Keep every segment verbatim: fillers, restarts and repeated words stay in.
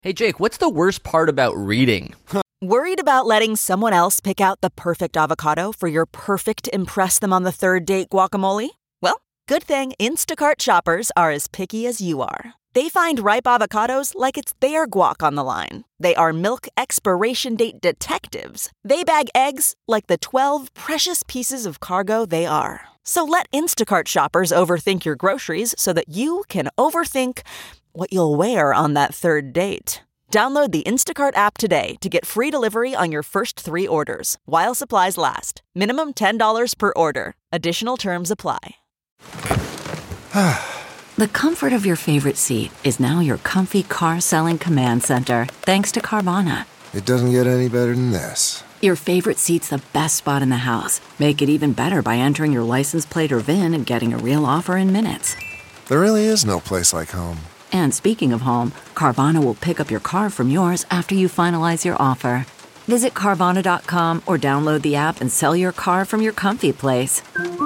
Hey, Jake, what's the worst part about reading? Worried about letting someone else pick out the perfect avocado for your perfect impress-them-on-the-third-date guacamole? Well, good thing Instacart shoppers are as picky as you are. They find ripe avocados like it's their guac on the line. They are milk expiration date detectives. They bag eggs like the twelve precious pieces of cargo they are. So let Instacart shoppers overthink your groceries so that you can overthink what you'll wear on that third date. Download the Instacart app today to get free delivery on your first three orders, while supplies last. Minimum ten dollars per order. Additional terms apply. The comfort of your favorite seat is now your comfy car-selling command center, thanks to Carvana. It doesn't get any better than this. Your favorite seat's the best spot in the house. Make it even better by entering your license plate or V I N and getting a real offer in minutes. There really is no place like home. And speaking of home, Carvana will pick up your car from yours after you finalize your offer. Visit Carvana dot com or download the app and sell your car from your comfy place.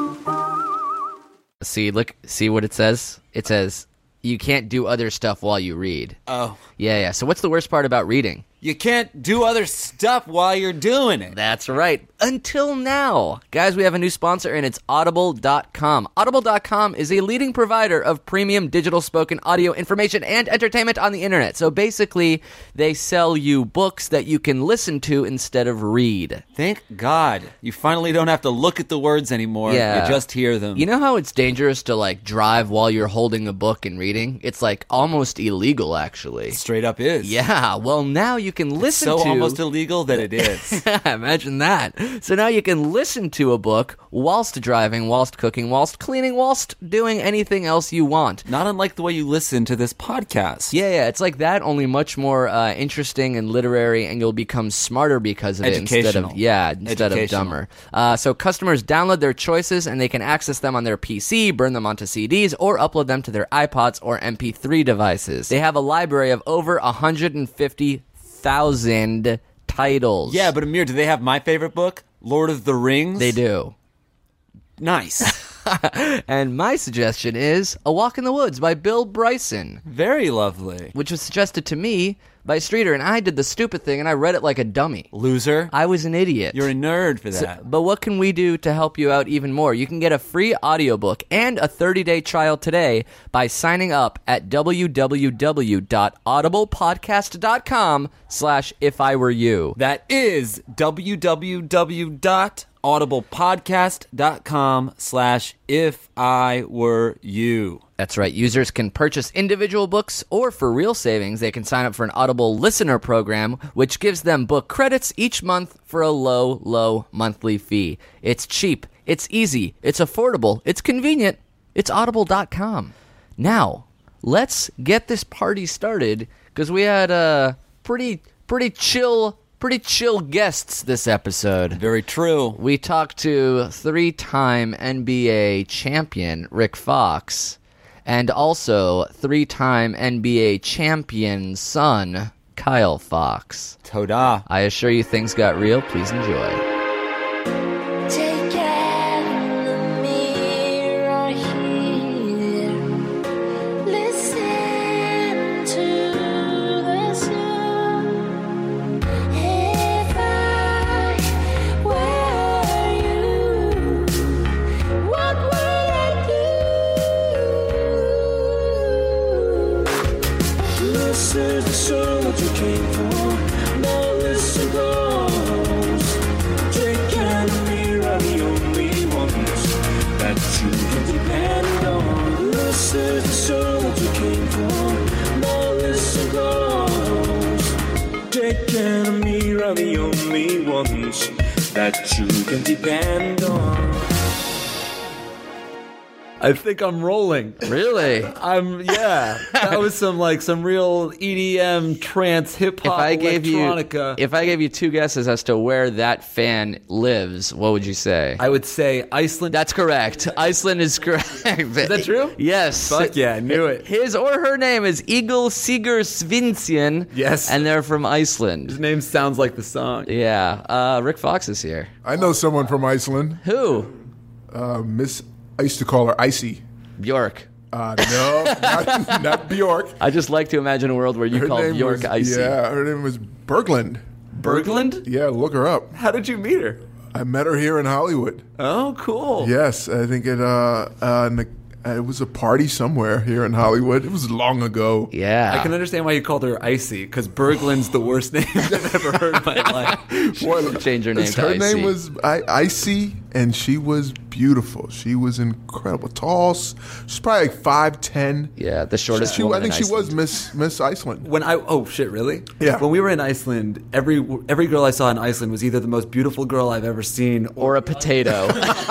See, look, see what it says? It says, you can't do other stuff while you read. Oh. Yeah, yeah. So what's the worst part about reading? You can't do other stuff while you're doing it. That's right. Until now. Guys, we have a new sponsor, and it's Audible dot com. Audible dot com is a leading provider of premium digital spoken audio information and entertainment on the internet. So basically, they sell you books that you can listen to instead of read. Thank God. You finally don't have to look at the words anymore. Yeah. You just hear them. You know how it's dangerous to, like, drive while you're holding a book and reading? It's, like, almost illegal, actually. Straight up is. Yeah. Well, now you can listen it's so to... so almost illegal that it is. Imagine that. So now you can listen to a book whilst driving, whilst cooking, whilst cleaning, whilst doing anything else you want. Not unlike the way you listen to this podcast. Yeah, yeah. It's like that, only much more uh, interesting and literary, and you'll become smarter because of it instead of, yeah, instead of dumber. Uh, so customers download their choices, and they can access them on their P C, burn them onto C Ds, or upload them to their iPods or M P three devices. They have a library of over one hundred fifty thousand titles. Yeah, but Amir, do they have my favorite book, Lord of the Rings? They do. Nice. And my suggestion is A Walk in the Woods by Bill Bryson. Very lovely. Which was suggested to me by Streeter, and I did the stupid thing, and I read it like a dummy. Loser. I was an idiot. You're a nerd for that. So, but what can we do to help you out even more? You can get a free audiobook and a thirty-day trial today by signing up at www.audiblepodcast.com slash if I were you. That is www.audiblepodcast.com slash if I were you. That's right. Users can purchase individual books, or for real savings, they can sign up for an Audible listener program, which gives them book credits each month for a low, low monthly fee. It's cheap, it's easy, it's affordable, it's convenient. It's audible dot com. Now, let's get this party started, because we had a pretty, pretty chill... Pretty chill guests this episode. Very true. We talked to three-time N B A champion Rick Fox, and also three-time N B A champion son Kyle Fox. Toda. I assure you things got real. Please enjoy. That you can depend on. I think I'm rolling. Really? I'm yeah. That was some like some real E D M trance hip hop electronica. You, if I gave you two guesses as to where that fan lives, what would you say? I would say Iceland. That's correct. Iceland is correct. Is that true? Yes. Fuck yeah, I knew it. His or her name is Egil Sigur Svinsson. Yes. And they're from Iceland. His name sounds like the song. Yeah. Uh, Rick Fox is here. I know someone from Iceland. Who? Uh, Miss... I used to call her Icy. Bjork. Uh, no, not, not Bjork. I just like to imagine a world where you Her call name Bjork was, icy. Yeah, her name was Berglund. Berglund? Yeah, look her up. How did you meet her? I met her here in Hollywood. Oh, cool. Yes, I think it. Uh, uh, in the, uh, it was a party somewhere here in Hollywood. It was long ago. Yeah. I can understand why you called her Icy, because Berglund's the worst name I've ever heard in my life. Boy, change her name to Her Icy. name was I- Icy, and she was beautiful. She was incredible, tall. s- She's probably like five ten. Yeah, the shortest She, woman I think in she was Iceland. Miss Miss Iceland. When I oh shit really Yeah. when we were in Iceland, every every girl I saw in Iceland was either the most beautiful girl I've ever seen Or a potato.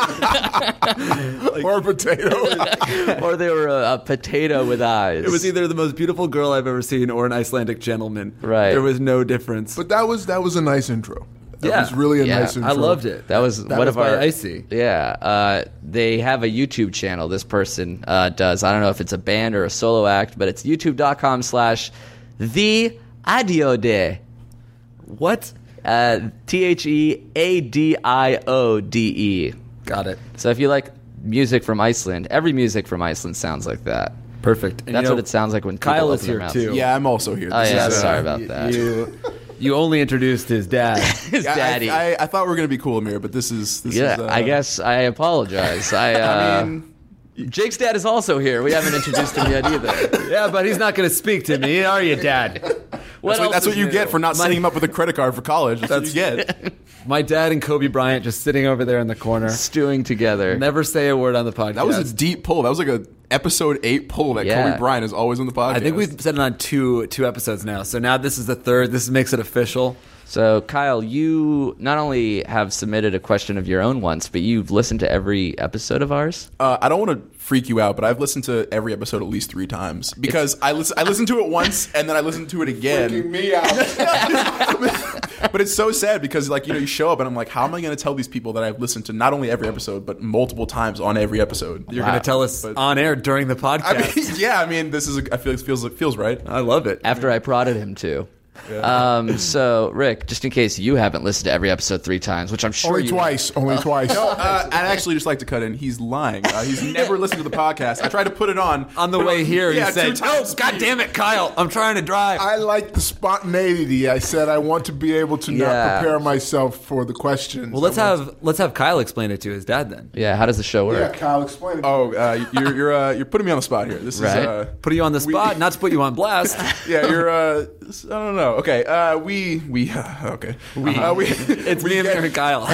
Or a potato. Or they were a, a potato with eyes. it was either the most beautiful girl I've ever seen or an Icelandic gentleman. Right. There was no difference. But that was that was a nice intro. That Yeah. was really a Yeah, nice intro. I loved it. That was that one was of our by Icy. Yeah, uh, they have a YouTube channel. This person uh, does. I don't know if it's a band or a solo act, but it's youtube dot com slash the Adiode. What? Uh, T H E A D I O D E. Got it. So if you like music from Iceland, every music from Iceland sounds like that. Perfect. And That's you know, what it sounds like when people Kyle open is their here mouths. too. Yeah, I'm also here. Oh This yeah, is, uh, sorry about y- that. You, you only introduced his dad. His yeah, I- daddy. I, I thought we were gonna be cool, Amir, but this is this yeah, is. Uh, I guess I apologize. I, uh, I mean, Jake's dad is also here. We haven't introduced him yet either. Yeah, but he's not going to speak to me, are you, Dad? What that's what, else that's is what you new? get for not setting him up with a credit card for college. That's, what you That's- get. My dad and Kobe Bryant just sitting over there in the corner. Stewing together. Never say a word on the podcast. That was a deep pull. That was like a episode eight pull that Yeah. Kobe Bryant is always on the podcast. I think we've said it on two two episodes now. So now this is the third. This makes it official. So, Kyle, you not only have submitted a question of your own once, but you've listened to every episode of ours. Uh, I don't want to freak you out, but I've listened to every episode at least three times because I listen. I listened to it once and then I listened to it again. Freaking me out. But it's so sad because, like, you know, you show up and I'm like, how am I going to tell these people that I've listened to not only every episode but multiple times on every episode? You're Wow. going to tell us But- on air during the podcast. I mean, yeah. I mean, this is. A, I feel it feels feels right. I love it. After I prodded him to. Um, so, Rick, just in case you haven't listened to every episode three times, which I'm sure Only you twice. Only twice. Uh, I'd actually just like to cut in. He's lying. Uh, he's never listened to the podcast. I tried to put it on On the but- way here, yeah, you said, two "No, times. God damn it, Kyle! I'm trying to drive." I like the spontaneity. I said I want to be able to Yeah. not prepare myself for the questions. well, let's I want have let's have Kyle explain it to his dad then. Yeah, how does the show to- Yeah, work? Kyle, explain it. Oh, uh, you're you're uh, you're putting me on the spot here. This Right. is uh, Put you on the spot, not to put you on blast. yeah. You're uh, I don't know. Okay. Uh, we we uh, okay. We uh, we It's we me and get- Aaron Kyle.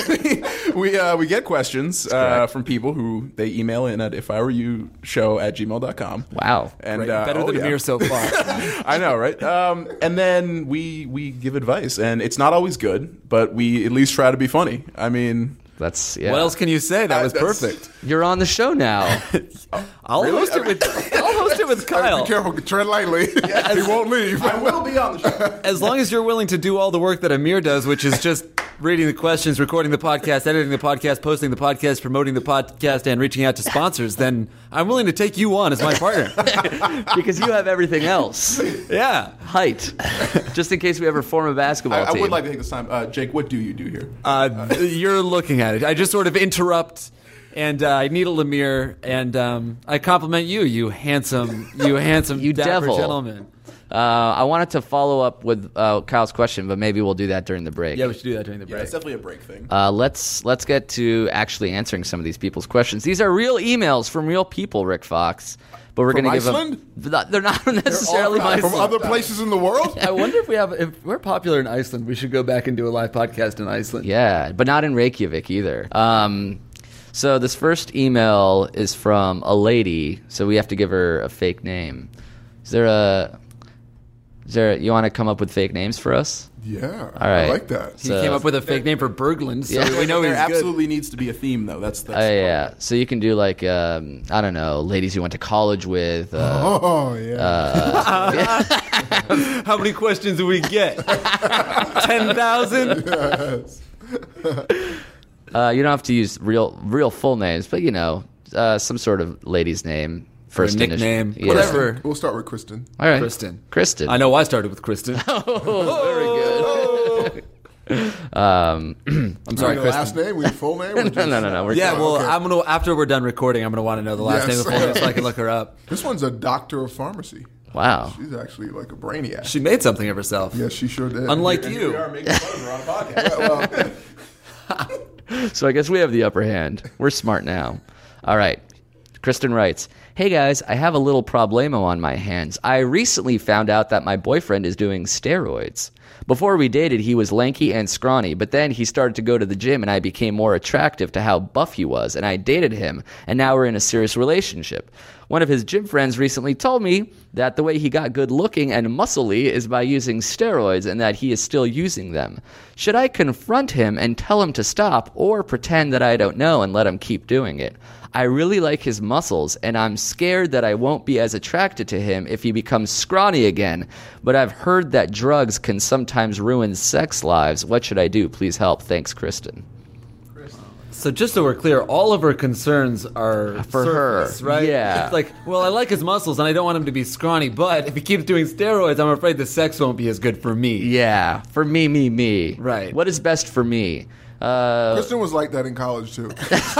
we uh, we get questions uh, from people who they email in at if I were you show at gmail dot com. Wow. And Great. uh, Better oh, than yeah. Amir so far. I know, right? Um, and then we we give advice, and it's not always good, but we at least try to be funny. I mean, That's, yeah. What else can you say? That Uh, was that's- perfect. You're on the show now. I'll Really? host it with I'll host it with Kyle. Be careful. Tread lightly. he won't leave. I will be on the show. As long as you're willing to do all the work that Amir does, which is just reading the questions, recording the podcast, editing the podcast, posting the podcast, promoting the podcast, and reaching out to sponsors, then I'm willing to take you on as my partner. Because you have everything else. Yeah. Height. Just in case we ever form a basketball I, I team. would like to take this time. Uh, Jake, what do you do here? Uh, you're looking at it. I just sort of interrupt, and uh, I needle Amir, and um, I compliment you, you handsome, you handsome, You dapper devil. gentleman. Uh, I wanted to follow up with uh, Kyle's question, but maybe we'll do that during the break. Yeah, we should do that during the Yeah, break. it's definitely a break thing. Uh, let's let's get to actually answering some of these people's questions. These are real emails from real people, Rick Fox. But we're From going to give Iceland? them. They're not necessarily All my from other places in the world. I wonder if we have, if we're popular in Iceland, we should go back and do a live podcast in Iceland. Yeah, but not in Reykjavik either. Um, so this first email is from a lady, so we have to give her a fake name. Is there a? Is there? You want to come up with fake names for us? Yeah, All right. I like that. He So- came up with a fake name for Berglund, so Yeah. we know there he's good. absolutely needs to be a theme, though. That's that's. Uh, yeah, so you can do like um, I don't know, ladies you went to college with. Uh, Oh yeah. How many questions do we get? ten thousand? uh, you don't have to use real real full names, but you know, uh, some sort of lady's name, first initial. nickname, Yeah. whatever. We'll start with Kristen. All right, Kristen. Kristen. I know I started with Kristen. Oh, very good. Um, I'm sorry, the Kristen. last name, we full name? Or no, just- no, no, no. We're Yeah, well, okay. I'm gonna after we're done recording, I'm gonna want to know the last Yes. name of the full name so I can look her up. This one's a doctor of pharmacy. Wow. She's actually like a brainiac. She made something of herself. Yes, she sure did. Unlike And you. here we are making fun of her on a podcast. Well, So I guess we have the upper hand. We're smart now. All right. Kristen writes, "Hey guys, I have a little problemo on my hands. I recently found out that my boyfriend is doing steroids. Before we dated, he was lanky and scrawny, but then he started to go to the gym and I became more attractive to how buff he was, and I dated him, and now we're in a serious relationship. One of his gym friends recently told me that the way he got good looking and muscly is by using steroids and that he is still using them. Should I confront him and tell him to stop, or pretend that I don't know and let him keep doing it? I really like his muscles, and I'm scared that I won't be as attracted to him if he becomes scrawny again. But I've heard that drugs can sometimes ruin sex lives. What should I do? Please help. Thanks, Kristen." So just so we're clear, all of her concerns are For surface, her, right? yeah. It's like, well, I like his muscles and I don't want him to be scrawny, but if he keeps doing steroids, I'm afraid the sex won't be as good for me. Yeah, for me, me, me. Right. What is best for me? Uh, Kristen was like that in college too.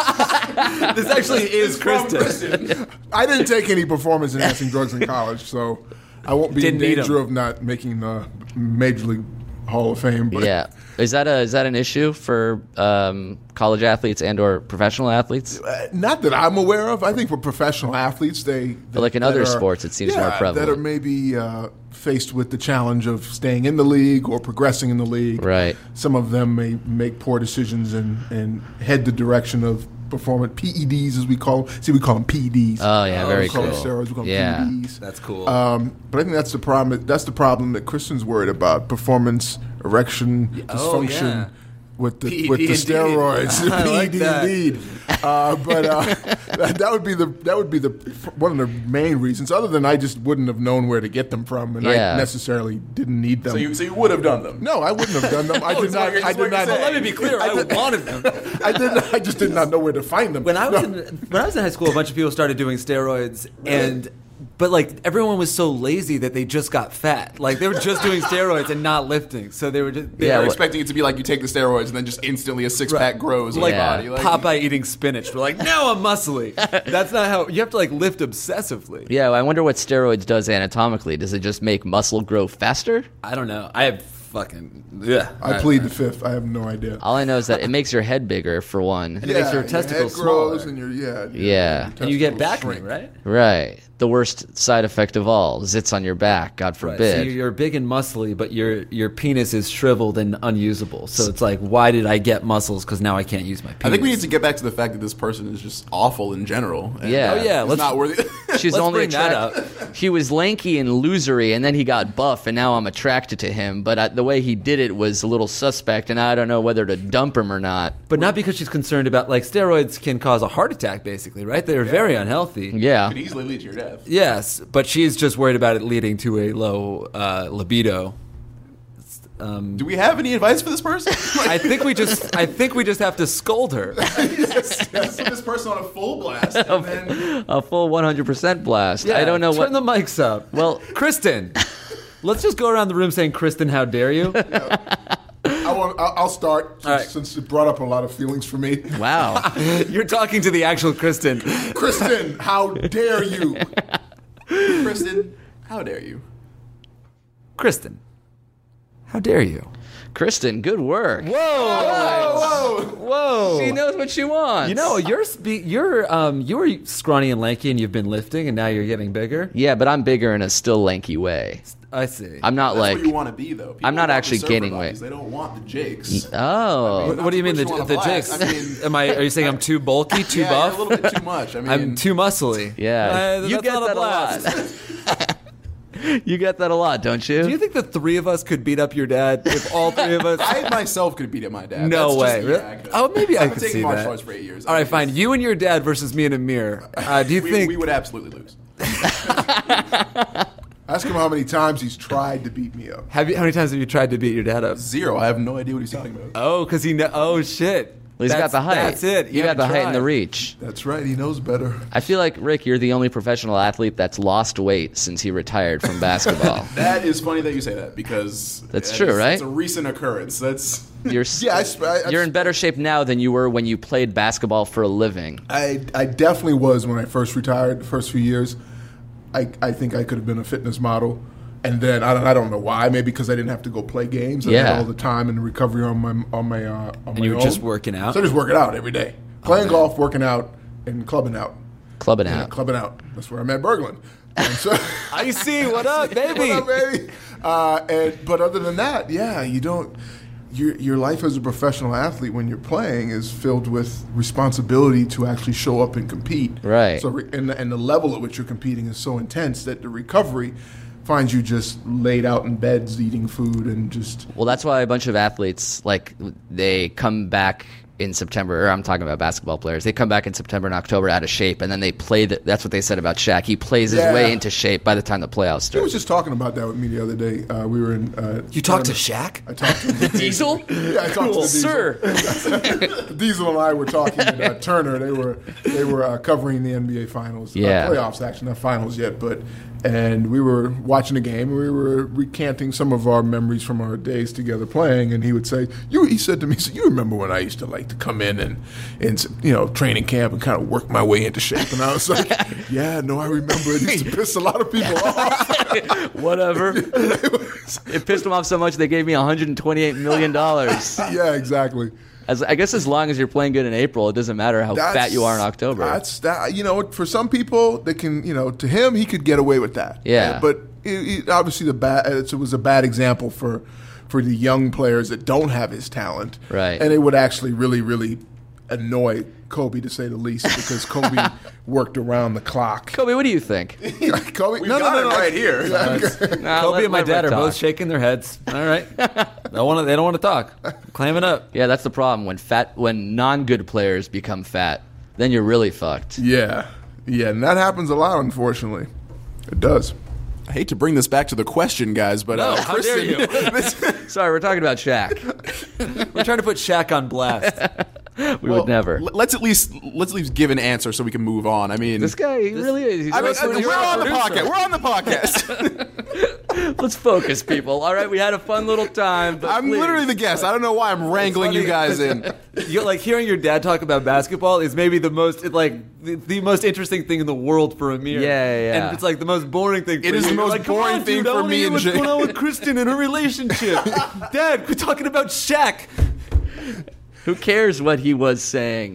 This actually is Kristen. I didn't take any performance enhancing drugs in college, so I won't be Didn't in need danger 'em. of not making the Major League Hall of Fame. But yeah. Is that a is that an issue for um, college athletes and or professional athletes? Uh, not that I'm aware of. I think for professional athletes, they But like in that other are- sports, it seems yeah, more prevalent. that are maybe uh, faced with the challenge of staying in the league or progressing in the league. Right. Some of them may make poor decisions and, and head the direction of performance P E Ds, as we call them. See, we call them P E Ds. Oh, yeah, very we call them cool. steroids. We call them Yeah. P E Ds. That's cool. Um, but I think that's the problem. That's the problem that Kristen's worried about: performance, erection, Oh, dysfunction. yeah. With the P E D with the indeed. steroids, I like P E D that. indeed. Uh, but uh, that, that would be the that would be the one of the main reasons. Other than I just wouldn't have known where to get them from, and Yeah. I necessarily didn't need them. So you, so you would have done them. no, I wouldn't have done them. I Oh, did so not. you're- I that's what did you're not. saying. Let me be clear, I, wanted them. I did. Not, I just did not know where to find them. When I was No. in when I was in high school, a bunch of people started doing steroids, and but like everyone was so lazy that they just got fat. Like they were just doing steroids and not lifting, so they were just they Yeah, They're were what- expecting it to be like you take the steroids and then just instantly a six pack grows on like your Yeah. body. Like, Popeye eating spinach. We're like, now I'm muscly. That's not how you have to like lift obsessively. Yeah, I wonder what steroids does anatomically. Does it just make muscle grow faster? I don't know. I have fucking yeah. I plead the fifth. I have no idea. All I know is that it makes your head bigger, for one. it makes your testicles head grows smaller. and your yeah. your- Yeah. your and you get testicles back shrink. right? Right. The worst side effect of all. Zits on your back, God Right. So forbid. you're, you're big and muscly, but your your penis is shriveled and unusable. So it's like, why did I get muscles? Because now I can't use my penis. I think we need to get back to the fact that this person is just awful in general. And Yeah. Oh yeah, it's let's not worthy. She's let's only bring that attract- He was lanky and losery, and then he got buff, and now I'm attracted to him. But I, the way he did it was a little suspect, and I don't know whether to dump him or not. But not because she's concerned about, like, steroids can cause a heart attack, basically, right? They're very unhealthy. Yeah. Could easily lead to your death. Yes, but she's just worried about it leading to a low uh, libido. Um, Do we have any advice for this person? I think we just, I think we just have to scold her. yes, yes, put this person on a full blast. And then, A full one hundred percent blast. I don't know Turn what. the mics up. Well- Kristen, let's just go around the room saying, "Kristen, how dare you?" I want. I'll I'll start since, All right. since it brought up a lot of feelings for me. Wow. You're talking to the actual Kristen. Kristen, how dare you? Kristen, how dare you? Kristen, how dare you? Kristen, good work. Whoa! Whoa! She knows what she wants. You know, you're spe- you're um you were scrawny and lanky, and you've been lifting, and now you're getting bigger. Yeah, but I'm bigger in a still lanky way. I see. I'm not That's like. where you want to be, though. People I'm not want the actually surfer gaining bodies. weight. They don't want the jakes. Oh. What, what do you mean the, Not to put the you on a jigs? blast. I mean- Am I? Are you saying I'm too bulky, too yeah, buff? you're a little bit too much. I mean, I'm too muscly. Yeah. Uh, you that's get not that a blast. a lot. You get that a lot, don't you? Do you think the three of us could beat up your dad if all three of us? I myself could beat up my dad. No That's way. Just, Really? yeah, I could. Oh, maybe I I've could been taking see martial that. arts for eight years. All I right, mean, fine. it's- You and your dad versus me and Amir. Uh, do you we, think? we would absolutely lose? Ask him how many times he's tried to beat me up. have you? How many times have you tried to beat your dad up? Zero. I have no idea what he's talking about. Oh, because he. Kn- oh shit. Well, he's That's- got the height. that's it. You You got the haven't height and the tried. reach. That's right. He knows better. I feel like, Rick, you're the only professional athlete that's lost weight since he retired from basketball. That is funny that you say that because That's that true, is- right? It's a recent occurrence. That's You're, Yeah, I sp- I- I- you're in better shape now than you were when you played basketball for a living. I I definitely was when I first retired. The first few years, I I think I could have been a fitness model, and then I don't I don't know why. Maybe because I didn't have to go play games. I Yeah. had all the time and the recovery on my on my uh, on And my you were own. just working out? So I just working out every day, playing golf, working out, and clubbing out. Clubbing Yeah, out. clubbing out. That's where I met Berglund. And so, I see. What up, baby? what up, baby? Uh, and but other than that, yeah, you don't. Your your life as a professional athlete when you're playing is filled with responsibility to actually show up and compete. Right. So re- and the, and the level at which you're competing is so intense that the recovery finds you just laid out in beds eating food and just. Well, that's why a bunch of athletes, like, they come back in September, or I'm talking about basketball players, they come back in September and October out of shape, and then they play, the, that's what they said about Shaq. He plays his Yeah. way into shape by the time the playoffs He was start. just talking about that with me the other day. Uh, we were in. Uh, You talked to tournament. Shaq? I talked to him. Diesel? Yeah, I talked to the Diesel. Sir. Diesel and I were talking about Turner. They were they were uh, covering the N B A finals, Yeah. uh, playoffs actually, not finals yet. But and we were watching the game. And we were recanting some of our memories from our days together playing. And he would say, "You," he said to me, he said, "You remember when I used to like to come in and and you know training camp and kind of work my way into shape?" And I was like, "Yeah, no, I remember. It used to piss a lot of people off." Whatever. It pissed them off so much they gave me one hundred twenty-eight million dollars. Yeah, exactly. As, I guess as long as you're playing good in April, it doesn't matter how That's- fat you are in October. That's that. You know, for some people, they can. You know, to him, he could get away with that. Yeah. but it, it, obviously, the bad. It was a bad example for for the young players that don't have his talent. Right. And it would actually really, really annoy Kobe, to say the least, because Kobe worked around the clock. Kobe, what do you think? Kobe, we no, got no, no, it no, right here. Nah, Kobe let- and my let dad Rick are talk. both shaking their heads. All right. They want to. They don't want to talk. Clam it up. Yeah, that's the problem. When fat, when non-good players become fat, then you're really fucked. Yeah, yeah, and that happens a lot, unfortunately. It does. I hate to bring this back to the question, guys, but No, uh, how dare you? Sorry, we're talking about Shaq. We're trying to put Shaq on blast. We well, would never. l- Let's at least let's at least give an answer so we can move on. I mean, This guy, he really is. He's I mean, like- uh, we're on the podcast. We're on the podcast. Let's focus, people. All right, we had a fun little time. But I'm please. literally the guest. I don't know why I'm wrangling you funny. guys in. You're like hearing your dad talk about basketball is maybe the most like the, the most interesting thing in the world for Amir. Yeah, yeah, yeah. And it's like the most boring thing. For It is you. the You're most like, "Come boring on, thing dude, I for wanna me hear and what's Jay." going on with Kristen and her relationship. Dad, we're talking about Shaq. Who cares what he was saying?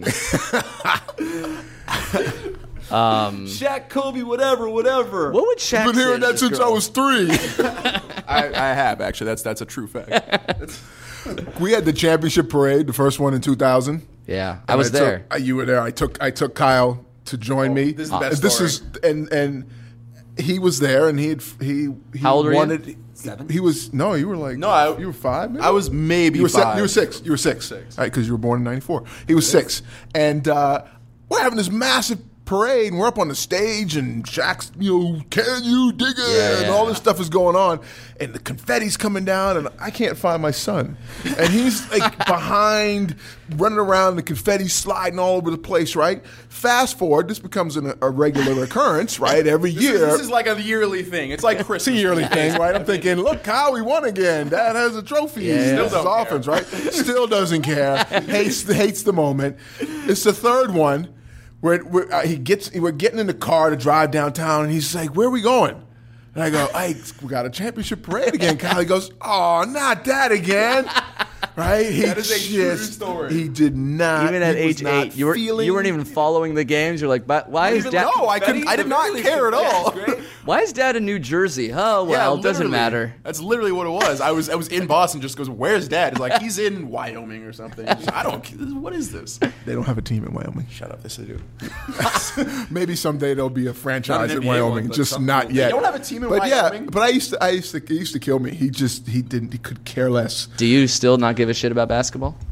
Shaq, Kobe, whatever, whatever. What would Shaq I've been say hearing to that this since girl? I was three. I, I have actually. That's that's a true fact. We had the championship parade, the first one in two thousand. Yeah, I was I took- there. uh, you were there. I took I took Kyle to join me. this is the best This story. is and and he was there, and he had he he How old were you? wanted. Seven? He was no. You were like No, I- you were five. Maybe? I was maybe You were, se- five. you were six. You were six. Six. Right, because you were born in ninety-four. He was six, and uh, we're having this massive parade, and we're up on the stage, and Shaq's, you know, can you dig it? Yeah, and all yeah. this stuff is going on, and the confetti's coming down, and I can't find my son, and he's like behind, running around, the confetti's sliding all over the place. Right. Fast forward, this becomes an, a regular occurrence. Right. Every This year. is, this is like a yearly thing. It's like It's Christmas. a yearly thing, right? I'm thinking, look, Kyle, we won again. Dad has a trophy. Yeah, Still yeah. does offense, right? Still doesn't care. hates hates the moment. It's the third one where, where uh, he gets. We're getting in the car to drive downtown, and he's like, "Where are we going?" And I go, "Hey, we got a championship parade again." Kyle, he goes, "Oh, not that again." Right? He That is a true just- story. He did not. Even at he was age not eight, you were feeling- you weren't even following the games. You're like, but why is dad? No, I couldn't. I did not care at all. Why is dad in New Jersey? Oh well, it doesn't literally. matter. That's literally what it was. I was I was in Boston. Just goes, where's Dad? He's like, he's in Wyoming or something. Just, I don't. What is this? They don't have a team in Wyoming. Shut up. Yes, they do. Maybe someday there'll be a franchise Not an in N B A Wyoming, one, but just something. not They yet. don't have a team in but Wyoming? yeah, but I used to, I used to, it used to kill me. He just, he didn't, he could care less. Do you still not give a shit about basketball?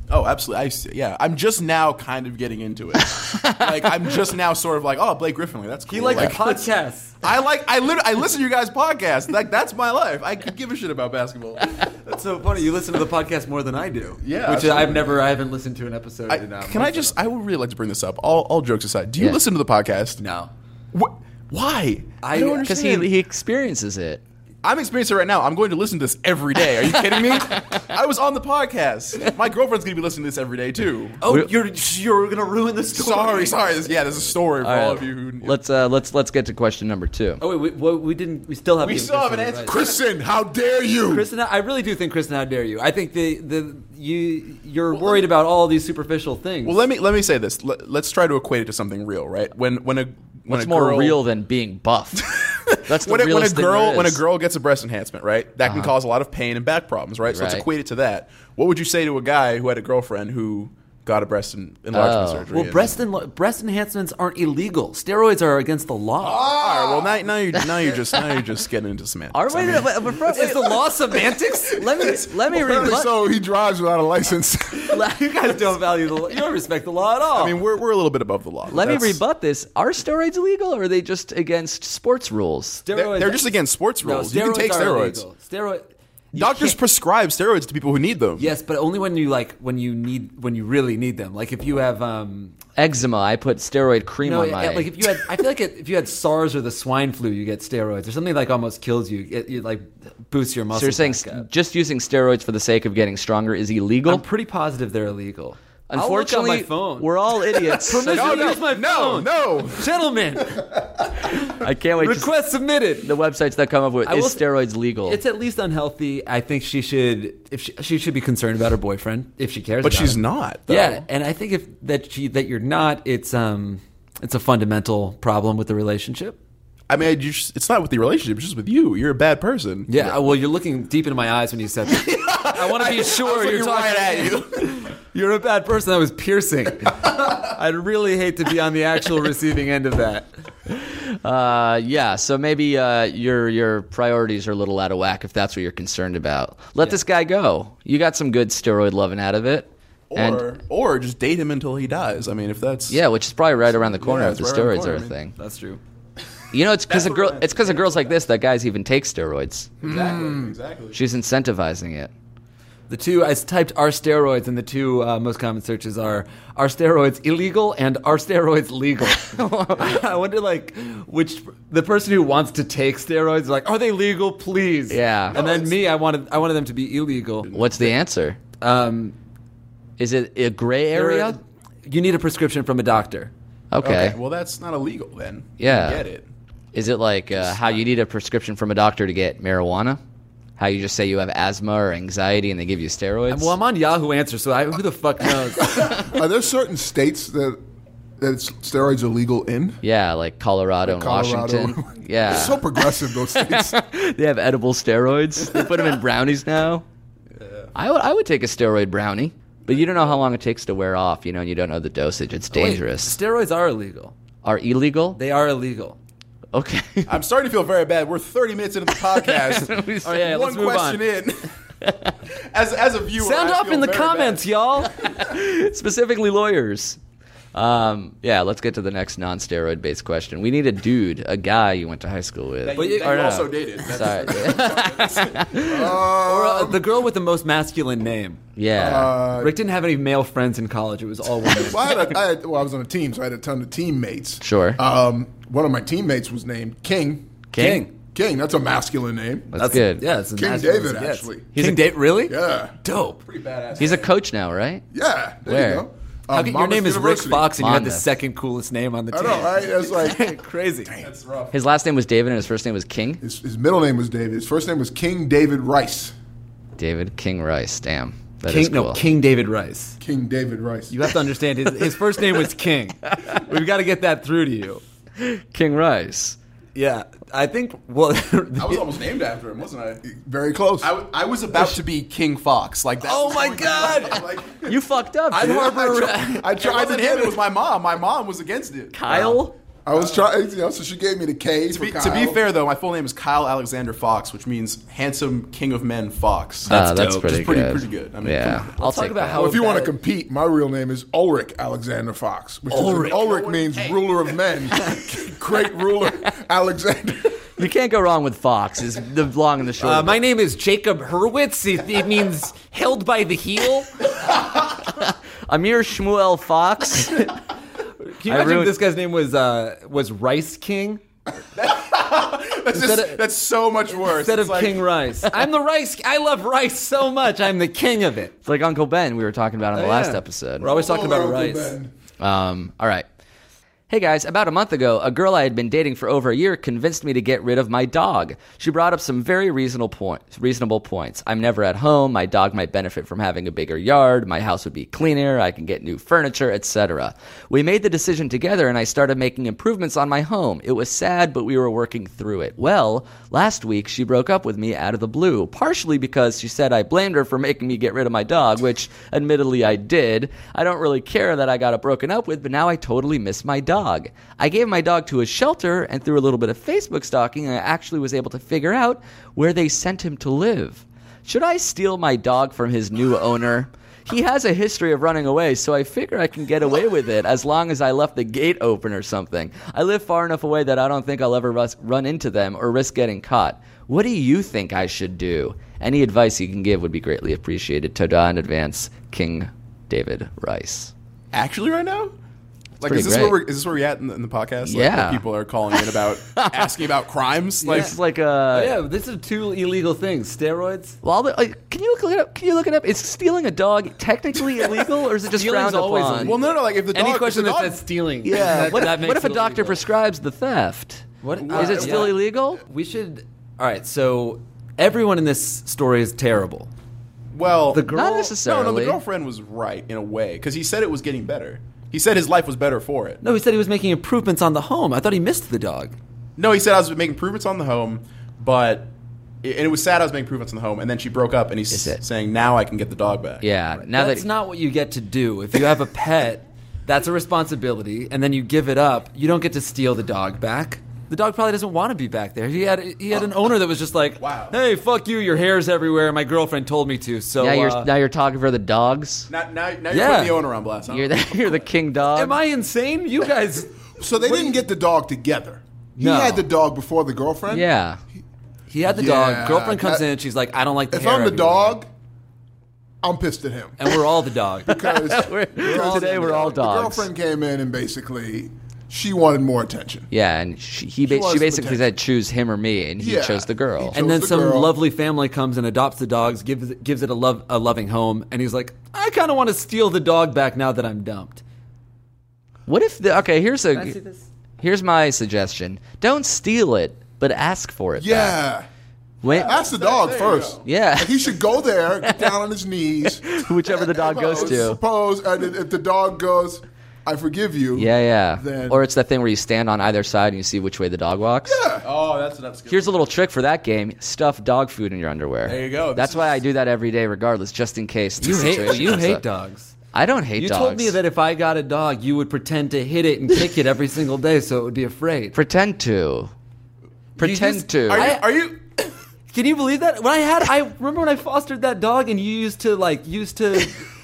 Oh, absolutely. I see. Yeah, I'm just now kind of getting into it. Like, I'm just now sort of like, oh, Blake Griffin, like, that's cool. He likes like, podcasts. I like. I literally. I listen to you guys' podcasts. Like, that's my life. I could give a shit about basketball. That's so funny. You listen to the podcast more than I do. Yeah, which absolutely. I've never. I haven't listened to an episode. I, in, uh, can I just? I would really like to bring this up. All, all jokes aside, do you Yeah. listen to the podcast? No. What? Why? I- don't Because he, understand. he experiences it. I'm experiencing it right now. I'm going to listen to this every day. Are you kidding me? I was on the podcast. My girlfriend's going to be listening to this every day, too. Oh, you're you're gonna ruin the story. Sorry, sorry. This, yeah, there's a story for all, All of right, you who... let's uh, let's let's get to question number two. Oh wait, we, well, we didn't. We still have. We the still haven't right. answered. Kristen, how dare you? Kristen, I really do think Kristen, how dare you? I think the the you you're worried about all these superficial things. Well, let me let me say this. Let, let's try to equate it to something real, right? When when a when What's a more girl, real than being buffed? That's the when, a, when a realest thing girl there when a is. girl gets a breast enhancement, right? That can cause a lot of pain and back problems, right? So let's Right. equate it to that. What would you say to a guy who had a girlfriend who got a breast en- enlargement Oh. surgery? well, and- breast en- breast enhancements aren't illegal. Steroids are against the law. All right. Well, now, now you're now you're just now you're just getting into semantics. Are we? I mean, Wait, wait, wait, Is the law semantics? let me let me Apparently rebut. so he drives without a license. You guys don't value the law. You don't respect the law at all. I mean, we're we're a little bit above the law. Let me That's- rebut this. Are steroids illegal, or are they just against sports rules? They're, steroids. they're just against sports no, rules. you can take are steroids. illegal. Steroid. you Doctors can't- prescribe steroids to people who need them. Yes, but only when you like when you need when you really need them. Like if you have um Eczema. I put steroid cream no, on my. like if you had I feel like it, if you had SARS or the swine flu, you get steroids or something like almost kills you. It, it like boosts your muscles. so you're saying back up. s- just using steroids for the sake of getting stronger is illegal? I'm pretty positive they're illegal. Unfortunately, I'll look on my phone. we're all idiots. Permission No, to no, use my no, phone. no. Gentlemen, I can't wait. to request submitted. the websites that come up with I is will- steroids legal? It's at least unhealthy. I think she should if she, she should be concerned about her boyfriend if she cares. But about she's him. not. Though. Yeah, and I think if that she that you're not, it's um it's a fundamental problem with the relationship. I mean, you just, it's not with the relationship. It's just with you. You're a bad person. Yeah, well, you're looking deep into my eyes when you said that. I want to be sure I was you're looking talking right at you. You're a bad person. That was piercing. I'd really hate to be on the actual receiving end of that. Uh, yeah, so maybe uh, your your priorities are a little out of whack if that's what you're concerned about. Let this guy go. You got some good steroid loving out of it. Or And or just date him until he dies. I mean, if that's yeah, which is probably right around the corner Yeah, if the it's right around the steroids corner, are a I mean. thing. That's true. You know, it's because of That's girl. what we're It's because of girls like this that guys even take steroids. exactly exactly. She's incentivizing it. The two I typed "are steroids" and the two uh, most common searches are "are steroids illegal" and "are steroids legal." I wonder, like, which the person who wants to take steroids is like, "Are they legal? Please." Yeah. And No, then me, I wanted I wanted them to be illegal. What's the answer? Um, Is it a gray there area? are- you need a prescription from a doctor. Okay. Okay. Well, that's not illegal then. Yeah. I get it. Is it like uh, how you need a prescription from a doctor to get marijuana? How you just say you have asthma or anxiety and they give you steroids? Well, I'm on Yahoo Answers, so I, who the fuck knows? Are there certain states that that it's- steroids are legal in? yeah, like Colorado and Colorado. Washington. Yeah. It's so progressive, those states. They have edible steroids. They put them in brownies now. I would I would take a steroid brownie, but you don't know how long it takes to wear off, you know, and you don't know the dosage. It's dangerous. Wait, steroids are illegal. Are illegal? They are illegal. Okay. I'm starting to feel very bad. We're thirty minutes into the podcast. Oh, yeah, One let's move question on. in. as as a viewer, Sound I off feel in the very comments, bad. y'all. Specifically lawyers. Um, yeah, let's get to the next non-steroid based question. We need a dude, a guy you went to high school with. That But you, you- that or you no. also dated. That's- Sorry. Or uh, the girl with the most masculine name. yeah. Rick didn't have any male friends in college. It was all women. Well, I, had a, I, had, well, I was on a team, so I had a ton of teammates. Sure. Um, one of my teammates was named King. King. King, that's a masculine name. That's, good. Yeah, it's a King national David, as it gets. actually. He's King a- David, really? Yeah. Dope. Pretty badass. He's a coach now, right? Yeah. There Where? you go. How Um, can, your Monmouth name is Rick University. Fox, and you had the Monmouth. second coolest name on the I team. know, right? It's like Crazy. That's rough. His last name was David and his first name was King? his, his middle name was David. His first name was King David Rice. David King Rice. Damn. That is King, cool. no, King David Rice. King David Rice. You have to understand his, his first name was King. We've got to get that through to you. King Rice. Yeah, I think. Well, I was almost named after him, wasn't I? Very close. I, w- I was about to be King Fox. Like that. Oh was my going God! on. Like, You fucked up, I'd dude. harbor. I it tried wasn't to him. get It was my mom. My mom was against it. Kyle? I was trying, you know, so she gave me the K To for be, Kyle. to be fair, though, my full name is Kyle Alexander Fox, which means handsome king of men Fox. Ah, that's dope. pretty Just pretty, good. pretty good. I mean, Yeah, come on. I'll talk take about that. how Well, if you want to bad- compete, my real name is Ulrich Alexander Fox, which Ulrich. is Ulrich means ruler of men. Great ruler Alexander. You can't go wrong with Fox. Is the long and the short. Uh, of my it. name is Jacob Hurwitz. It, it means held by the heel. Amir Shmuel Fox. Can you I imagine ruined- if this guy's name was uh, was Rice King That's, just, of- that's so much worse. instead It's of like- King Rice? I'm the Rice. I love rice so much. I'm the king of it. It's like Uncle Ben we were talking about in the Oh, last yeah. episode. We're always talking Oh, about Uncle rice. Ben. Um, all right. Hey guys, about a month ago, a girl I had been dating for over a year convinced me to get rid of my dog. She brought up some very reasonable points. Reasonable points. I'm never at home. My dog might benefit from having a bigger yard. My house would be cleaner. I can get new furniture, et cetera. We made the decision together, and I started making improvements on my home. It was sad, but we were working through it. Well, last week she broke up with me out of the blue, partially because she said I blamed her for making me get rid of my dog, which admittedly I did. I don't really care that I got it broken up with, but now I totally miss my dog. I gave my dog to a shelter, and through a little bit of Facebook stalking, I actually was able to figure out where they sent him to live. Should I steal my dog from his new owner? He has a history of running away, so I figure I can get away with it as long as I left the gate open or something. I live far enough away that I don't think I'll ever rus- run into them or risk getting caught. What do you think I should do? Any advice you can give would be greatly appreciated. Toda in advance, King David Rice. Actually, right now? Like, pretty is this great. where we're, is this where we're at in the, in the podcast? Like, Yeah. where people are calling in about asking about crimes. Like, It's like a... Oh, yeah, this is two illegal things: steroids. Well, the- like, can you look it up? Can you look it up? Is stealing a dog technically illegal, or is it just Stealing's frowned always upon? illegal. well, no, no. Like, if the dog, Any if question the that dog, says stealing. yeah. that, what, that makes what if a it doctor illegal. prescribes the theft? What Is it still yeah. illegal? We should. All right, so everyone in this story is terrible. well, The girl. Not no, necessarily. no, the girlfriend was right in a way because he said it was getting better. He said his life was better for it. No, he said he was making improvements on the home. I thought he missed the dog. No, he said I was making improvements on the home, but and it was sad I was making improvements on the home, and then she broke up, and he's Is it? saying now I can get the dog back. Yeah. Now That's that not what you get to do. If you have a pet, that's a responsibility, and then you give it up. You don't get to steal the dog back. The dog probably doesn't want to be back there. He had he had an owner that was just like, Wow. "Hey, fuck you! Your hair's everywhere." My girlfriend told me to. So now you're uh, now you're talking for the dogs. Now, now, now you're Yeah. putting the owner on blast. Huh? You're the you're the king dog. am I insane? You guys. So they didn't get the dog together. He No. had the dog before the girlfriend? Yeah. He had the Yeah, dog. Girlfriend comes that- in. She's like, "I don't like the If hair." I'm the everywhere." dog, I'm pissed at him. and we're all the dog. Because We're- because today we're all the dogs. girlfriend came in and basically she wanted more attention. Yeah, and she he ba- wants she some basically attention. said choose him or me, and he Yeah. chose the girl. He And chose then the some girl. lovely family comes and adopts the dogs, gives it, gives it a love a loving home, and he's like, "I kind of want to steal the dog back now that I'm dumped." What if the okay? Here's a Can I see this? here's my suggestion. Don't steal it, but ask for it. back. Yeah. When, Ask the dog there you first. go. Yeah. Like, he should go there, get down on his knees. whichever the dog goes Suppose- to. Suppose, and if the dog goes, I forgive you. Yeah, yeah. Then- Or it's that thing where you stand on either side and you see which way the dog walks. Oh, that's that's good. Here's a little trick for that game: stuff dog food in your underwear. There you go. This That's why I is- do that every day, regardless, just in case. the You hate situation you comes hate up. dogs. I don't hate You dogs. told me that if I got a dog, you would pretend to hit it and kick it every single day, so it would be afraid. Pretend to. Pretend just- to. Are you? I- Are you Can you believe that? When I had, I remember when I fostered that dog, and you used to like used to